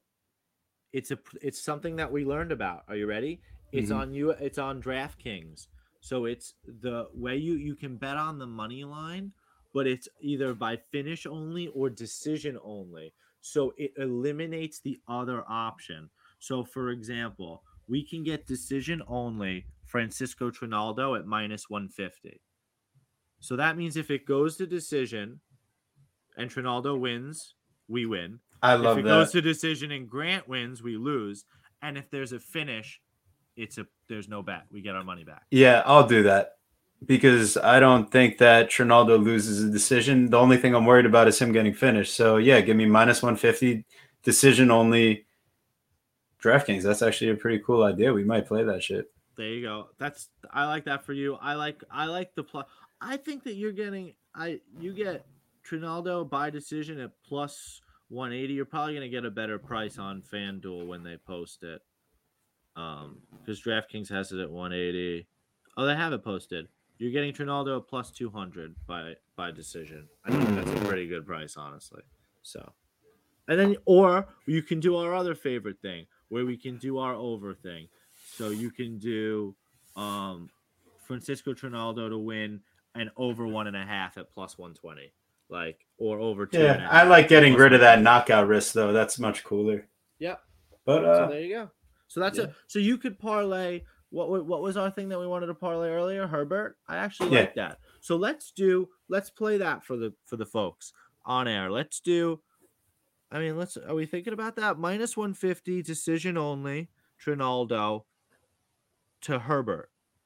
It's something that we learned about. Are you ready? It's on you. It's on DraftKings. So it's the way you can bet on the money line, but it's either by finish only or decision only. So it eliminates the other option. So for example, we can get decision only Francisco Trinaldo at -150. So that means if it goes to decision and Trinaldo wins, we win. I love that. If it goes to decision and Grant wins, we lose. And if there's a finish, there's no bet. We get our money back. Yeah, I'll do that because I don't think that Trinaldo loses a decision. The only thing I'm worried about is him getting finished. So yeah, give me -150 decision only DraftKings. That's actually a pretty cool idea. We might play that shit. There you go. I like that for you. I like the plus. I think that you get Trinaldo by decision at +180. You're probably going to get a better price on FanDuel when they post it. Because DraftKings has it at 180. Oh, they have it posted. You're getting Trinaldo at +200 by decision. I think that's a pretty good price, honestly. So, and then or you can do our other favorite thing where we can do our over thing. So you can do Francisco Trinaldo to win and over 1.5 at +120. Or over 2. Yeah, I like getting rid of that knockout risk though. That's much cooler. Yep. But so there you go. So that's so you could parlay. What was our thing that we wanted to parlay earlier? Herbert. I actually like that. So let's play that for the folks on air. Let's do. I mean, are we thinking about that? -150 decision only Trinaldo to Herbert.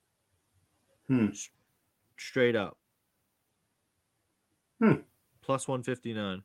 Straight up. +159.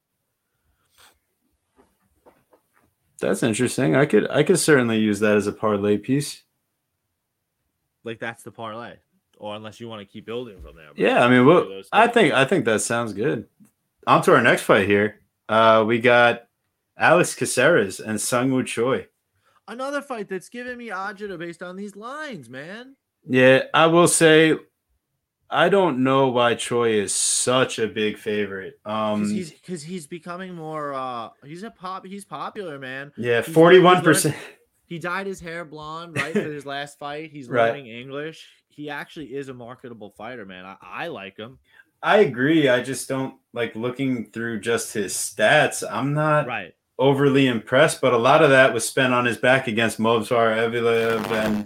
That's interesting. I could certainly use that as a parlay piece. That's the parlay, or unless you want to keep building from there. Yeah, I mean, I think that sounds good. On to our next fight here. We got Alex Caceres and Sungwoo Choi. Another fight that's giving me agita based on these lines, man. Yeah, I will say, I don't know why Choi is such a big favorite. Because he's becoming more. He's popular, man. Yeah, 41%. He dyed his hair blonde right for his last fight. He's learning English. He actually is a marketable fighter, man. I like him. I agree. I just don't like looking through just his stats. I'm not overly impressed, but a lot of that was spent on his back against Movsar Evloev and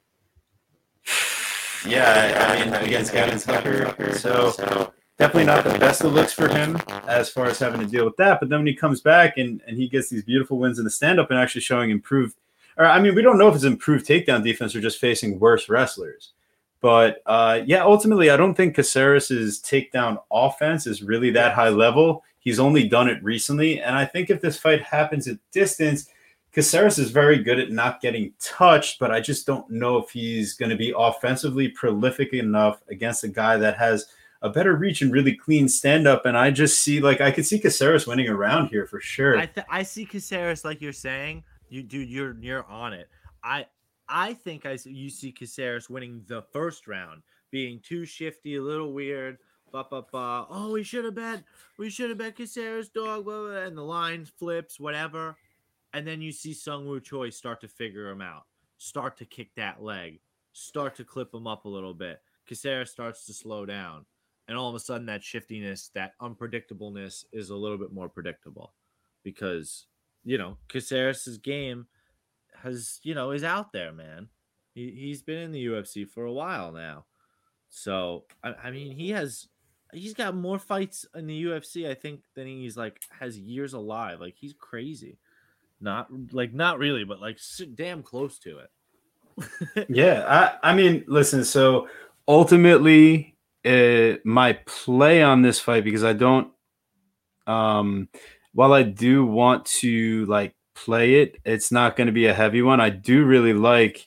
against Gavin Tucker. So definitely not the best of looks for him as far as having to deal with that. But then when he comes back and he gets these beautiful wins in the stand-up and actually showing improved or I mean, we don't know if it's improved takedown defense or just facing worse wrestlers. But yeah, ultimately, I don't think Caceres' takedown offense is really that high level. He's only done it recently. And I think if this fight happens at distance, Caceres is very good at not getting touched, but I just don't know if he's going to be offensively prolific enough against a guy that has a better reach and really clean stand up. And I just see, like, I could see Caceres winning around here for sure. I see Caceres, like you're saying. You're on it. I think you see Caceres winning the first round, being too shifty, a little weird. Oh, we should have bet Caceres, dog. Blah, blah, and the line flips, whatever. And then you see Sungwoo Choi start to figure him out, start to kick that leg, start to clip him up a little bit. Caceres starts to slow down. And all of a sudden, that shiftiness, that unpredictableness is a little bit more predictable because, Caceres' game is out there, man. He's been in the UFC for a while now. So, I mean, he's got more fights in the UFC, I think, than has years alive. Like, he's crazy. Not really, but damn close to it. Yeah, I mean, listen. So ultimately, my play on this fight, because I don't, while I do want to play it, it's not going to be a heavy one. I do really like,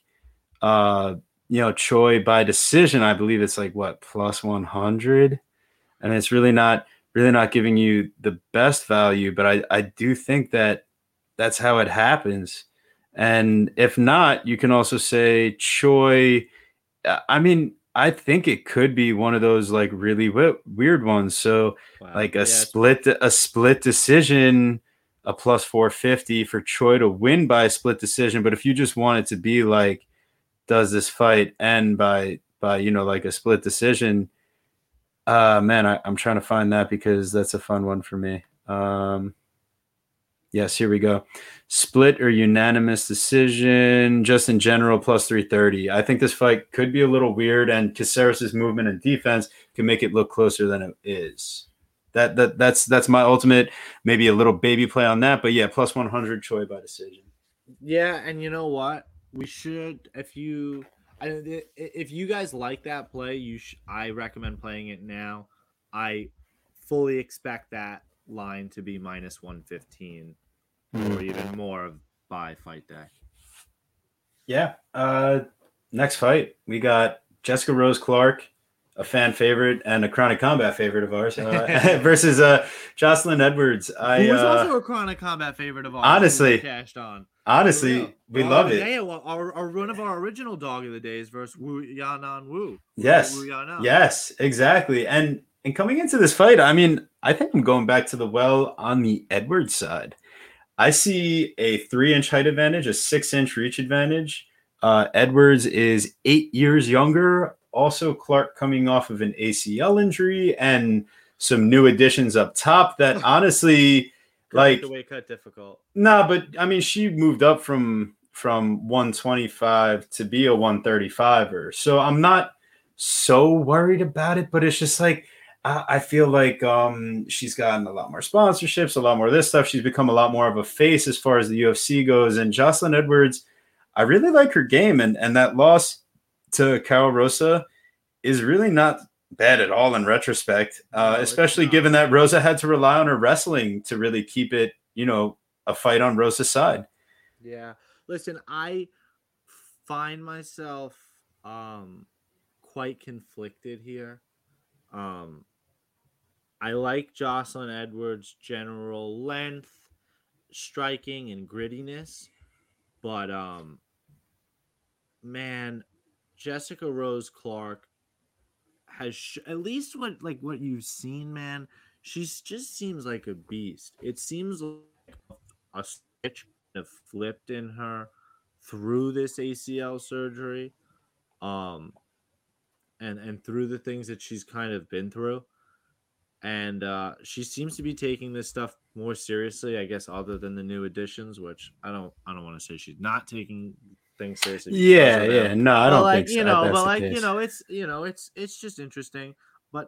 Choi by decision. I believe it's plus 100, and it's really not giving you the best value. But I do think that that's how it happens. And if not, you can also say Choi. I mean, I think it could be one of those really weird ones. So a split decision, a plus 450 for Choi to win by a split decision. But if you just want it to be does this fight end by a split decision? Man, I'm trying to find that because that's a fun one for me. Yes, here we go. Split or unanimous decision, just in general, plus 330. I think this fight could be a little weird, and Caceres' movement and defense can make it look closer than it is. That's my ultimate, maybe a little baby play on that. But yeah, plus 100 Choi by decision. Yeah, and you know what? We should, if you guys like that play, I recommend playing it now. I fully expect that line to be minus 115 or even more by fight day. Yeah. Next fight, we got Jessica Rose Clark, a fan favorite and a Chronic Combat favorite of ours, versus Jocelyn Edwards. Who was also a Chronic Combat favorite of ours. Honestly, cashed on. Honestly, we love it. Yeah, one of our original dog of the days versus Wu Yanan Wu. Yes. Wu Yanan. Yes, exactly. And coming into this fight, I mean, I think I'm going back to the well on the Edwards side. I see a 3-inch height advantage, a 6-inch reach advantage. Edwards is 8 years younger. Also, Clark coming off of an ACL injury and some new additions up top that honestly, the weight cut difficult. Nah, but I mean, she moved up from 125 to be a 135er. So I'm not so worried about it, but it's just I feel like she's gotten a lot more sponsorships, a lot more of this stuff. She's become a lot more of a face as far as the UFC goes. And Jocelyn Edwards, I really like her game. And that loss to Carol Rosa is really not bad at all in retrospect, especially given that Rosa had to rely on her wrestling to really keep it, a fight on Rosa's side. Yeah. Listen, I find myself quite conflicted here. I like Jocelyn Edwards' general length, striking, and grittiness, but man, Jessica Rose Clark has at least what you've seen, man. She just seems like a beast. It seems like a switch have flipped in her through this ACL surgery, and through the things that she's kind of been through. And she seems to be taking this stuff more seriously, I guess, other than the new additions, which I don't want to say she's not taking things seriously. Yeah. No, I don't think so. It's just interesting. But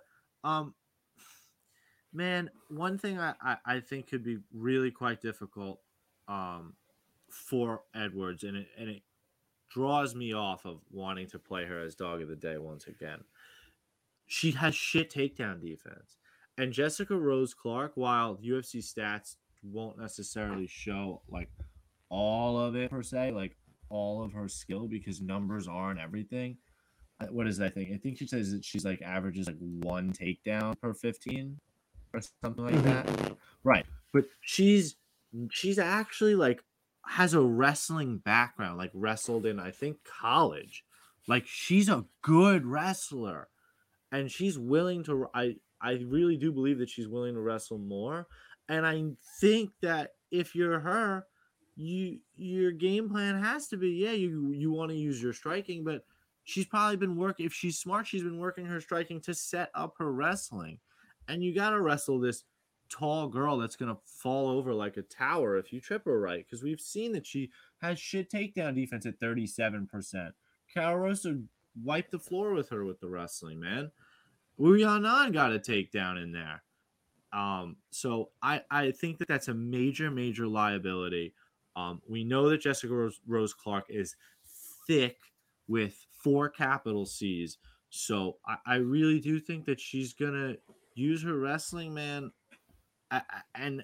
man, one thing I think could be really quite difficult for Edwards, and it draws me off of wanting to play her as dog of the day once again. She has shit takedown defense. And Jessica Rose Clark, while UFC stats won't necessarily show like all of it per se, like all of her skill, because numbers aren't everything. What is that thing? I think she says that she's like averages like 1 takedown per 15 or something like that. Right. But she's actually like has a wrestling background, like wrestled in I think college. Like she's a good wrestler. And she's willing to I really do believe that she's willing to wrestle more. And I think that if you're her, your game plan has to be, yeah, you want to use your striking, but she's probably been working, if she's smart, she's been working her striking to set up her wrestling. And you got to wrestle this tall girl that's going to fall over like a tower if you trip her right, because we've seen that she has shit takedown defense at 37%. Carol Rosa wiped the floor with her with the wrestling, man. Wu Yanan got a takedown in there. So I think that that's a major liability. We know that Jessica Rose Clark is thick with 4 capital C's. So I really do think that she's gonna use her wrestling, man, and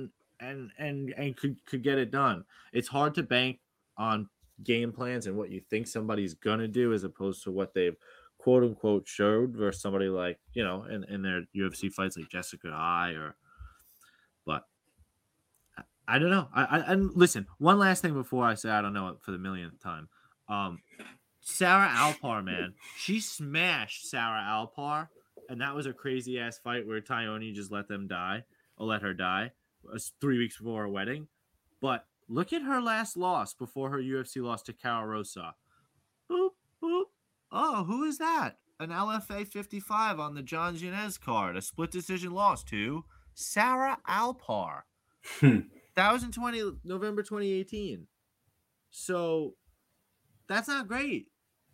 could get it done. It's hard to bank on game plans and what you think somebody's gonna do as opposed to what they've quote unquote showed versus somebody like, you know, in their UFC fights like Jessica I but I don't know. And listen, one last thing before I say I don't know it for the millionth time. Sarah Alpar, man, she smashed Sarah Alpar, and that was a crazy ass fight where Tyone just let her die. It was 3 weeks before her wedding. But look at her last loss before her UFC loss to Cara Rosa. Boop, boop. Oh, who is that? An LFA 55 on the John Janez card. A split decision loss to Sarah Alpar. That was in November 2018. So that's not great.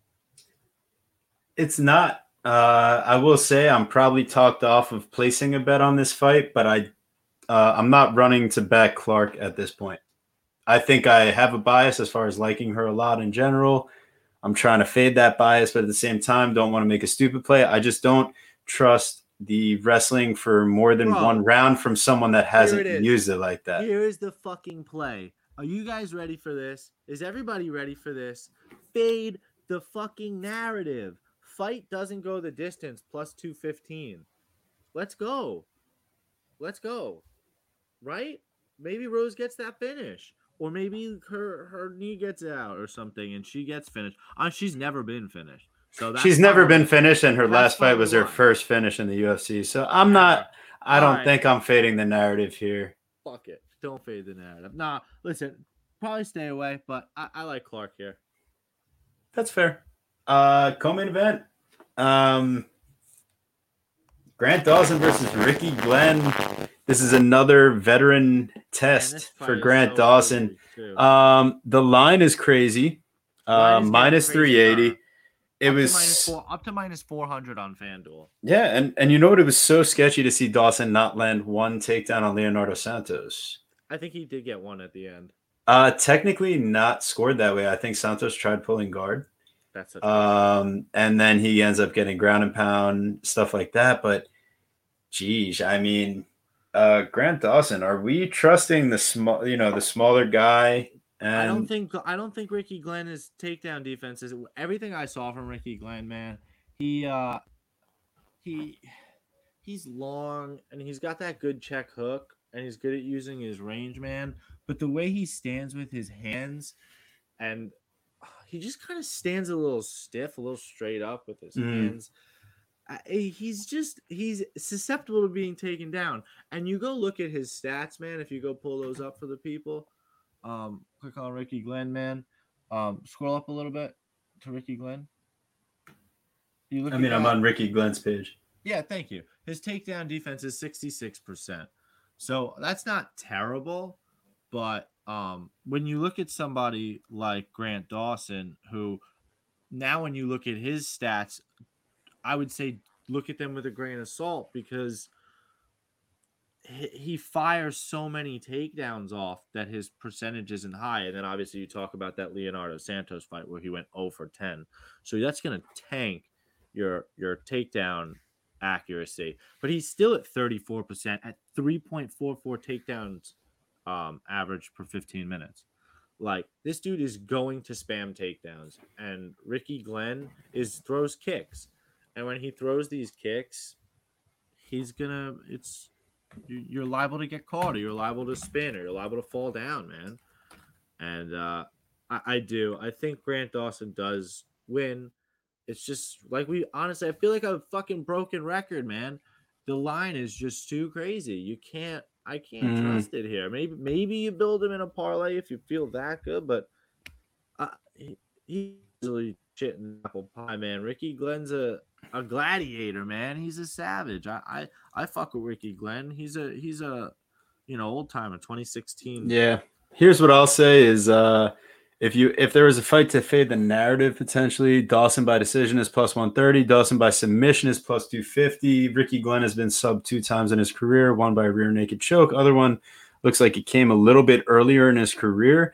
It's not. I will say I'm probably talked off of placing a bet on this fight, but I'm not running to back Clark at this point. I think I have a bias as far as liking her a lot in general. I'm trying to fade that bias, but at the same time, don't want to make a stupid play. I just don't trust the wrestling for more than one round from someone that hasn't used it like that. Here is the fucking play. Are you guys ready for this? Is everybody ready for this? Fade the fucking narrative. Fight doesn't go the distance plus 215. Let's go. Right? Maybe Rose gets that finish. Or maybe her knee gets out or something and she gets finished. She's never been finished. So she's never been finished, and her last fight was her first finish in the UFC. So I don't think I'm fading the narrative here. Fuck it. Don't fade the narrative. Nah, listen, probably stay away, but I like Clark here. That's fair. Co-main event. Grant Dawson versus Ricky Glenn. This is another veteran test for Grant Dawson. The line is crazy. Minus 380. It was up to minus 400 on FanDuel. Yeah, and you know what? It was so sketchy to see Dawson not land one takedown on Leonardo Santos. I think he did get one at the end. Technically not scored that way. I think Santos tried pulling guard. That's and then he ends up getting ground and pound, stuff like that. But geez, I mean, Grant Dawson, are we trusting the smaller guy? And I don't think Ricky Glenn's takedown defense is everything I saw from Ricky Glenn, man. He's long and he's got that good check hook and he's good at using his range, man. But the way he stands with his hands, and he just kind of stands a little stiff, a little straight up with his hands. He's susceptible to being taken down. And you go look at his stats, man. If you go pull those up for the people, click on Ricky Glenn, man. Scroll up a little bit to Ricky Glenn. I'm on Ricky Glenn's page. Yeah, thank you. His takedown defense is 66%. So that's not terrible, but when you look at somebody like Grant Dawson, who now when you look at his stats, I would say look at them with a grain of salt, because he fires so many takedowns off that his percentage isn't high. And then obviously you talk about that Leonardo Santos fight where he went 0 for 10. So that's going to tank your takedown accuracy. But he's still at 34% at 3.44 takedowns average per 15 minutes. Like, this dude is going to spam takedowns, and Ricky Glenn throws kicks. And when he throws these kicks, you're liable to get caught, or you're liable to spin, or you're liable to fall down, man. And I think Grant Dawson does win. It's just like, I feel like a fucking broken record, man. The line is just too crazy. I can't trust it here. Maybe you build him in a parlay if you feel that good, but he's really shit in apple pie, man. Ricky Glenn's a gladiator, man. He's a savage. I fuck with Ricky Glenn. He's a old timer, 2016. Yeah. Here's what I'll say is if there was a fight to fade the narrative, potentially Dawson by decision is plus 130, Dawson by submission is plus 250. Ricky Glenn has been sub 2 times in his career, one by rear naked choke. Other one looks like it came a little bit earlier in his career.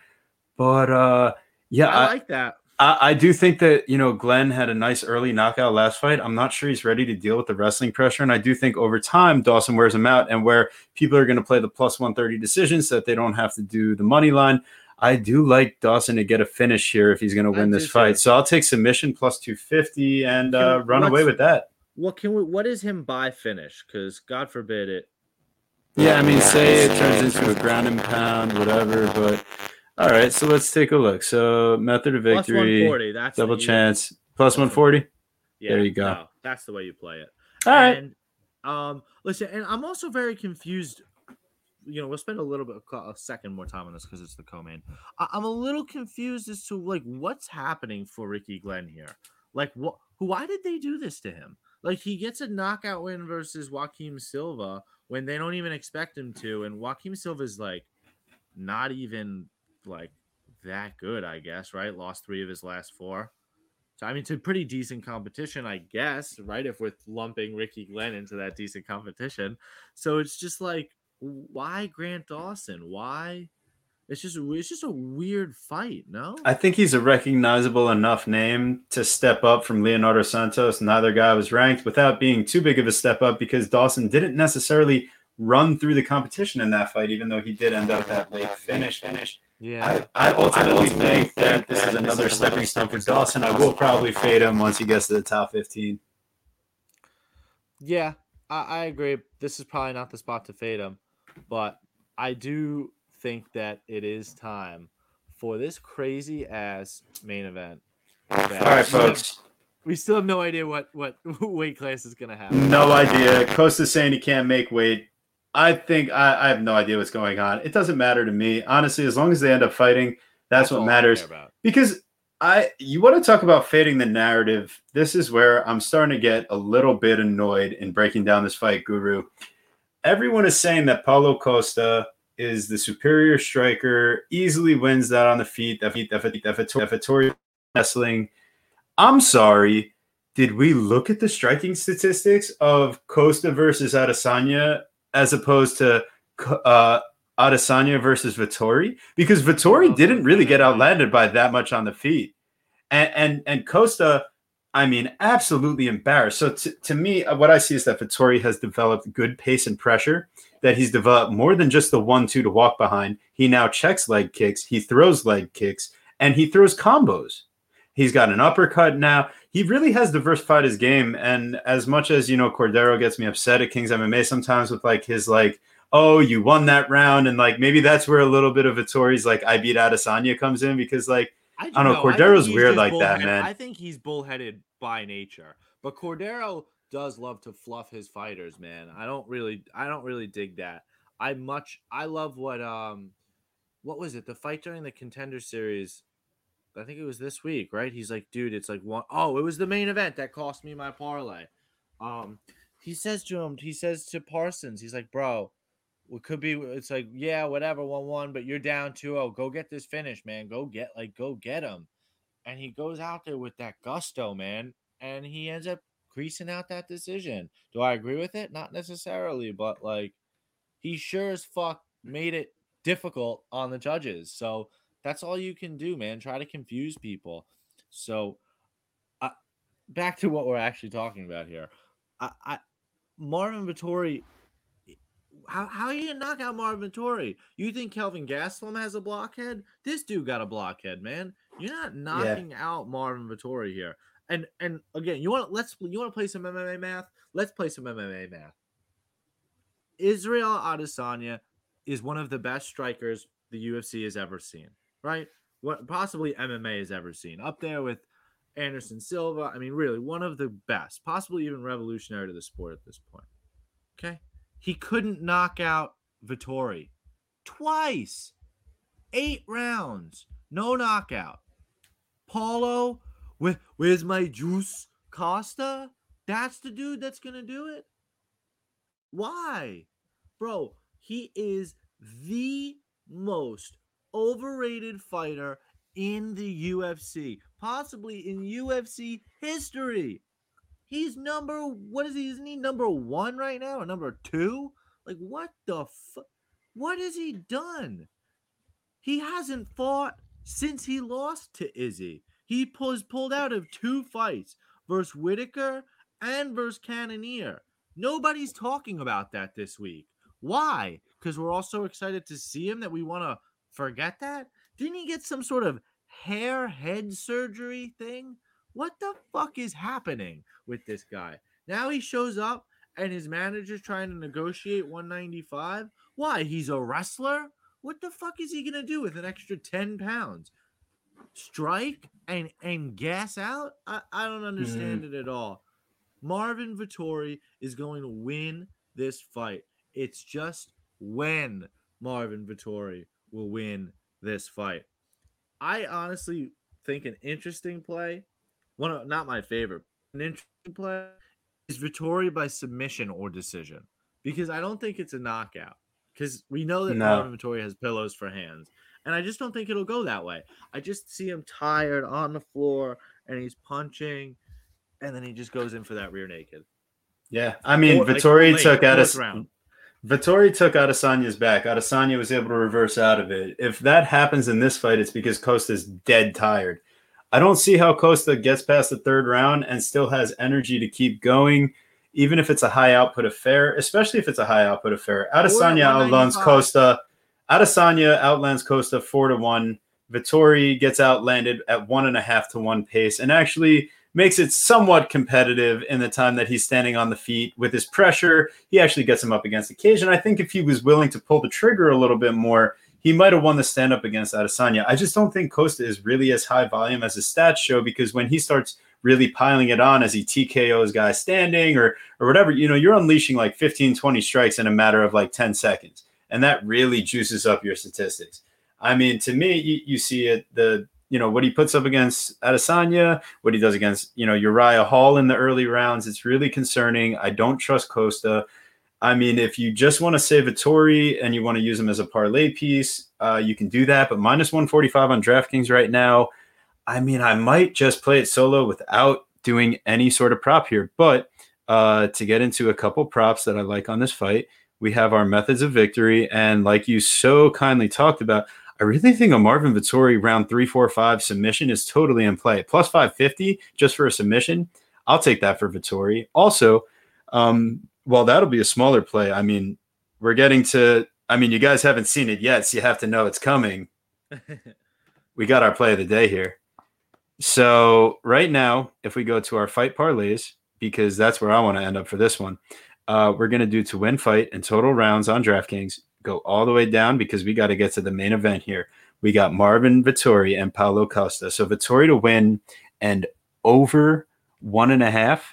But yeah, I like that. I do think that, Glenn had a nice early knockout last fight. I'm not sure he's ready to deal with the wrestling pressure. And I do think over time, Dawson wears him out, and where people are going to play the plus 130 decisions so that they don't have to do the money line. I do like Dawson to get a finish here if he's going to win this fight. So I'll take submission plus 250 and run away with that. What is him by finish? Because God forbid it. Yeah, I mean, say it turns into a ground and pound, whatever, but... All right, so let's take a look. So method of victory, plus 140, that's double chance, plus 140. Yeah, there you go. No, that's the way you play it. All right. And listen, and I'm also very confused. We'll spend a second more time on this because it's the co-main. I'm a little confused as to what's happening for Ricky Glenn here. Why did they do this to him? He gets a knockout win versus Joaquim Silva when they don't even expect him to, and Joaquim Silva's not even that good, I guess, right? Lost 3 of his last 4. So, I mean, it's a pretty decent competition, I guess, right? If we're lumping Ricky Glenn into that decent competition. So it's just why Grant Dawson? Why? It's just a weird fight, no? I think he's a recognizable enough name to step up from Leonardo Santos. Neither guy was ranked without being too big of a step up because Dawson didn't necessarily run through the competition in that fight, even though he did end up that late finish. Yeah, I ultimately think that this is another stepping stone for Dawson. I will probably fade him once he gets to the top 15. Yeah, I agree. This is probably not the spot to fade him, but I do think that it is time for this crazy ass main event. All right, folks. We still have no idea what weight class is going to happen. No idea. Costa's saying he can't make weight. I think I have no idea what's going on. It doesn't matter to me. Honestly, as long as they end up fighting, that's what matters. Because you want to talk about fading the narrative. This is where I'm starting to get a little bit annoyed in breaking down this fight, Guru. Everyone is saying that Paulo Costa is the superior striker, easily wins that on the feet, Vettori wrestling. I'm sorry. Did we look at the striking statistics of Costa versus Adesanya as opposed to Adesanya versus Vettori? Because Vettori didn't really get outlanded by that much on the feet. And Costa, I mean, absolutely embarrassed. So to me, what I see is that Vettori has developed good pace and pressure, that he's developed more than just the 1-2 to walk behind. He now checks leg kicks, he throws leg kicks, and he throws combos. He's got an uppercut now. He really has diversified his game. And as much as, Cordero gets me upset at Kings MMA sometimes with his oh, you won that round. And maybe that's where a little bit of Vettori's I beat Adesanya comes in because I don't know. Cordero's weird like that, man. I think he's bullheaded by nature, but Cordero does love to fluff his fighters, man. I don't really dig that. I love what was it? The fight during the Contender Series. I think it was this week, right? He's like, dude, it's one. Oh, it was the main event that cost me my parlay. He says to Parsons, he's like, bro, it could be. It's yeah, whatever, 1-1, but you're down 2-0. Go get this finish, man. Go get him. And he goes out there with that gusto, man, and he ends up creasing out that decision. Do I agree with it? Not necessarily, but he sure as fuck made it difficult on the judges. So that's all you can do, man. Try to confuse people. So back to what we're actually talking about here. Marvin Vettori. How are you gonna knock out Marvin Vettori? You think Kelvin Gastelum has a blockhead? This dude got a blockhead, man. You're not knocking out Marvin Vettori here. And again, you want to play some MMA math? Let's play some MMA math. Israel Adesanya is one of the best strikers the UFC has ever seen, right? What possibly MMA has ever seen. Up there with Anderson Silva. I mean, really, one of the best, possibly even revolutionary to the sport at this point. Okay? He couldn't knock out Vettori twice. 8 rounds. No knockout. Paulo, where's my juice? Costa? That's the dude that's going to do it? Why? Bro, he is the most overrated fighter in the UFC. Possibly in UFC history. He's isn't he number 1 right now or number 2? Like, what the fuck? What has he done? He hasn't fought since he lost to Izzy. He pulled out of 2 fights versus Whitaker and versus Cannonier. Nobody's talking about that this week. Why? Because we're all so excited to see him that we want to forget that? Didn't he get some sort of head surgery thing? What the fuck is happening with this guy? Now he shows up and his manager's trying to negotiate 195. Why? He's a wrestler? What the fuck is he going to do with an extra 10 pounds? Strike and gas out? I don't understand it at all. Marvin Vettori is going to win this fight. It's just when Marvin Vettori will win this fight. I honestly think an interesting play, not my favorite, an interesting play is Vettori by submission or decision. Because I don't think it's a knockout. Because we know that Marvin Vettori has pillows for hands. And I just don't think it'll go that way. I just see him tired on the floor and he's punching and then he just goes in for that rear naked. Yeah. I mean, Vettori took Adesanya's back. Adesanya was able to reverse out of it. If that happens in this fight, it's because Costa's dead tired. I don't see how Costa gets past the 3rd round and still has energy to keep going, even if it's a high output affair, especially if it's a high output affair. Adesanya outlands Costa. Adesanya outlands Costa 4-1. Vettori gets outlanded at 1.5-1 pace and actually makes it somewhat competitive in the time that he's standing on the feet. With his pressure, he actually gets him up against the cage. And I think if he was willing to pull the trigger a little bit more, he might have won the stand-up against Adesanya. I just don't think Costa is really as high volume as his stats show, because when he starts really piling it on as he TKOs guys standing or whatever, you're unleashing like 15, 20 strikes in a matter of like 10 seconds. And that really juices up your statistics. I mean, to me, you see it, what he puts up against Adesanya, what he does against, Uriah Hall in the early rounds. It's really concerning. I don't trust Costa. I mean, if you just want to save Vettori and you want to use him as a parlay piece, you can do that. But minus 145 on DraftKings right now. I mean, I might just play it solo without doing any sort of prop here. But to get into a couple props that I like on this fight, we have our methods of victory. And like you so kindly talked about, I really think a Marvin Vettori round 3, 4, 5 submission is totally in play. Plus 550 just for a submission. I'll take that for Vettori. Also, well, that'll be a smaller play. I mean, we're getting to, you guys haven't seen it yet, so you have to know it's coming. We got our play of the day here. So right now, if we go to our fight parlays, because that's where I want to end up for this one, we're going to do to win fight and total rounds on DraftKings. Go all the way down because we got to get to the main event here. We got Marvin Vettori and Paulo Costa. So Vettori to win and over 1.5.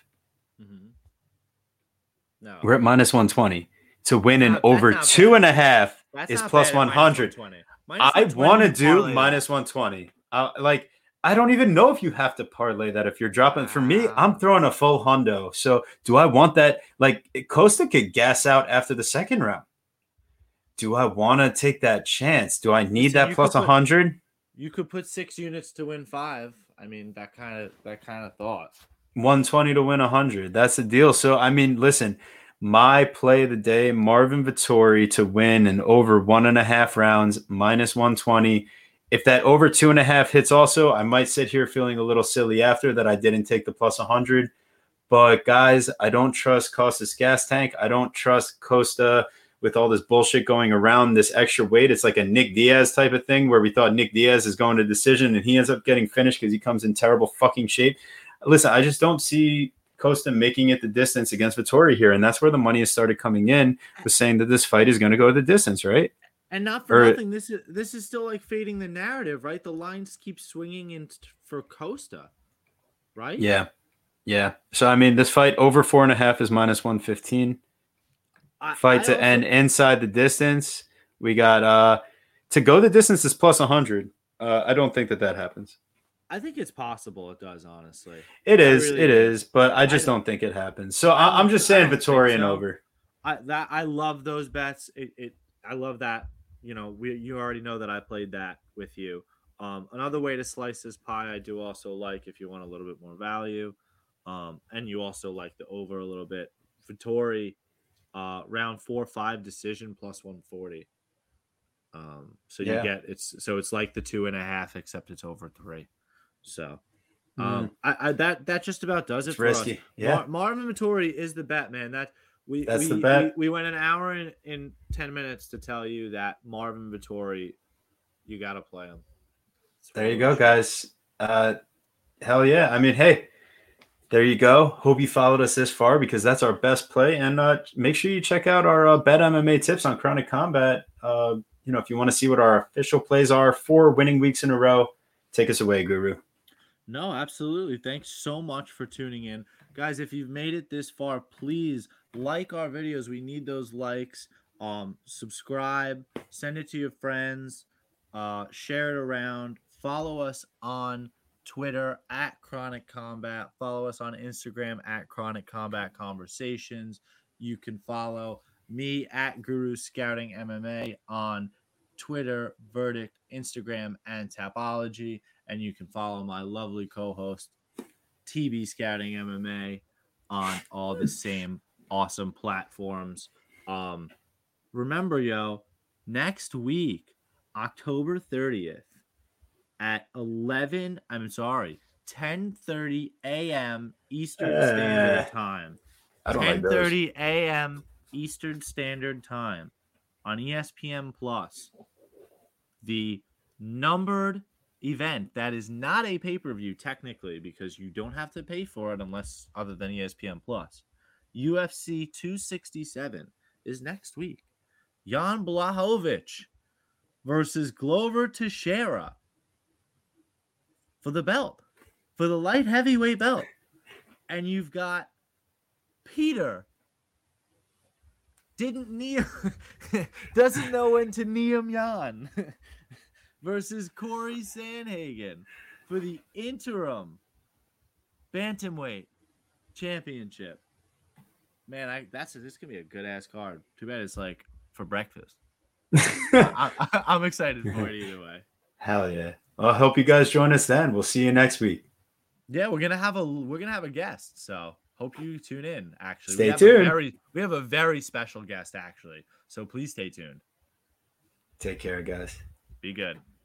No. We're at minus 120. To win and over 2.5 is plus 100. I want to do minus 120. I don't even know if you have to parlay that if you're dropping. For me, I'm throwing a full hundo. So do I want that? Like, Costa could gas out after the 2nd round. Do I want to take that chance? Do I need that plus 100? You could put 6 units to win 5. I mean, that kind of thought. 120 to win 100. That's the deal. So, I mean, listen, My play of the day, Marvin Vettori to win and over 1.5 rounds, -120. If that over 2.5 hits also, I might sit here feeling a little silly after that I didn't take the +100. But guys, I don't trust Costa's gas tank. I don't trust Costa with all this bullshit going around, this extra weight. It's like a Nick Diaz type of thing where we thought Nick Diaz is going to decision and he ends up getting finished because he comes in terrible fucking shape. Listen, I just don't see Costa making it the distance against Vettori here. And that's where the money has started coming in, was saying that this fight is going to go the distance, right? And not for nothing, this is still like fading the narrative, right? The lines keep swinging in for Costa, right? Yeah. Yeah. So, I mean, this fight over 4.5 is -115. Fight to end inside the distance. We got to go the distance is +100. I don't think that happens. I think it's possible it does, honestly. It is, but I just don't think it happens. So I'm just saying Vettori and over. I love those bets. I love that. You know, you already know that I played that with you. Another way to slice this pie, I do also like if you want a little bit more value, and you also like the over a little bit. Vettori, round 4-5 decision +140. So you get it's like the 2.5 except it's over 3. So that just about does it. It's for risky. us. Yeah, Marvin Vettori is the bet, man. That's the bet. We went an hour in 10 minutes to tell you that Marvin Vettori, you got to play him. There you go, guys. Hell yeah. I mean, hey, there you go. Hope you followed us this far because that's our best play. And make sure you check out our Bet MMA tips on Chronic Combat. You know, if you want to see what our official plays are, 4 winning weeks in a row, take us away, Guru. No, absolutely. Thanks so much for tuning in. Guys, if you've made it this far, please like our videos. We need those likes. Subscribe, send it to your friends, share it around. Follow us on Twitter at Chronic Combat. Follow us on Instagram at Chronic Combat Conversations. You can follow me at Guru Scouting MMA on Twitter, Verdict, Instagram, and Tapology. And you can follow my lovely co-host, TB Scouting MMA, on all the same awesome platforms. Remember, next week, October 30th at 10:30 a.m. Eastern Standard Time. 10:30 a.m. Eastern Standard Time on ESPN Plus. The numbered event that is not a pay-per-view technically because you don't have to pay for it unless other than ESPN Plus. UFC 267 is next week. Jan Blachowicz versus Glover Teixeira for the belt, for the light heavyweight belt. And you've got Peter doesn't know when to knee him Jan versus Corey Sandhagen for the interim bantamweight championship. Man, this is gonna be a good ass card. Too bad it's like for breakfast. I'm excited for it either way. Hell yeah! Well, I hope you guys join us then. We'll see you next week. Yeah, we're gonna have a guest. So hope you tune in. Actually, stay tuned. We have a very special guest actually. So please stay tuned. Take care, guys. Be good.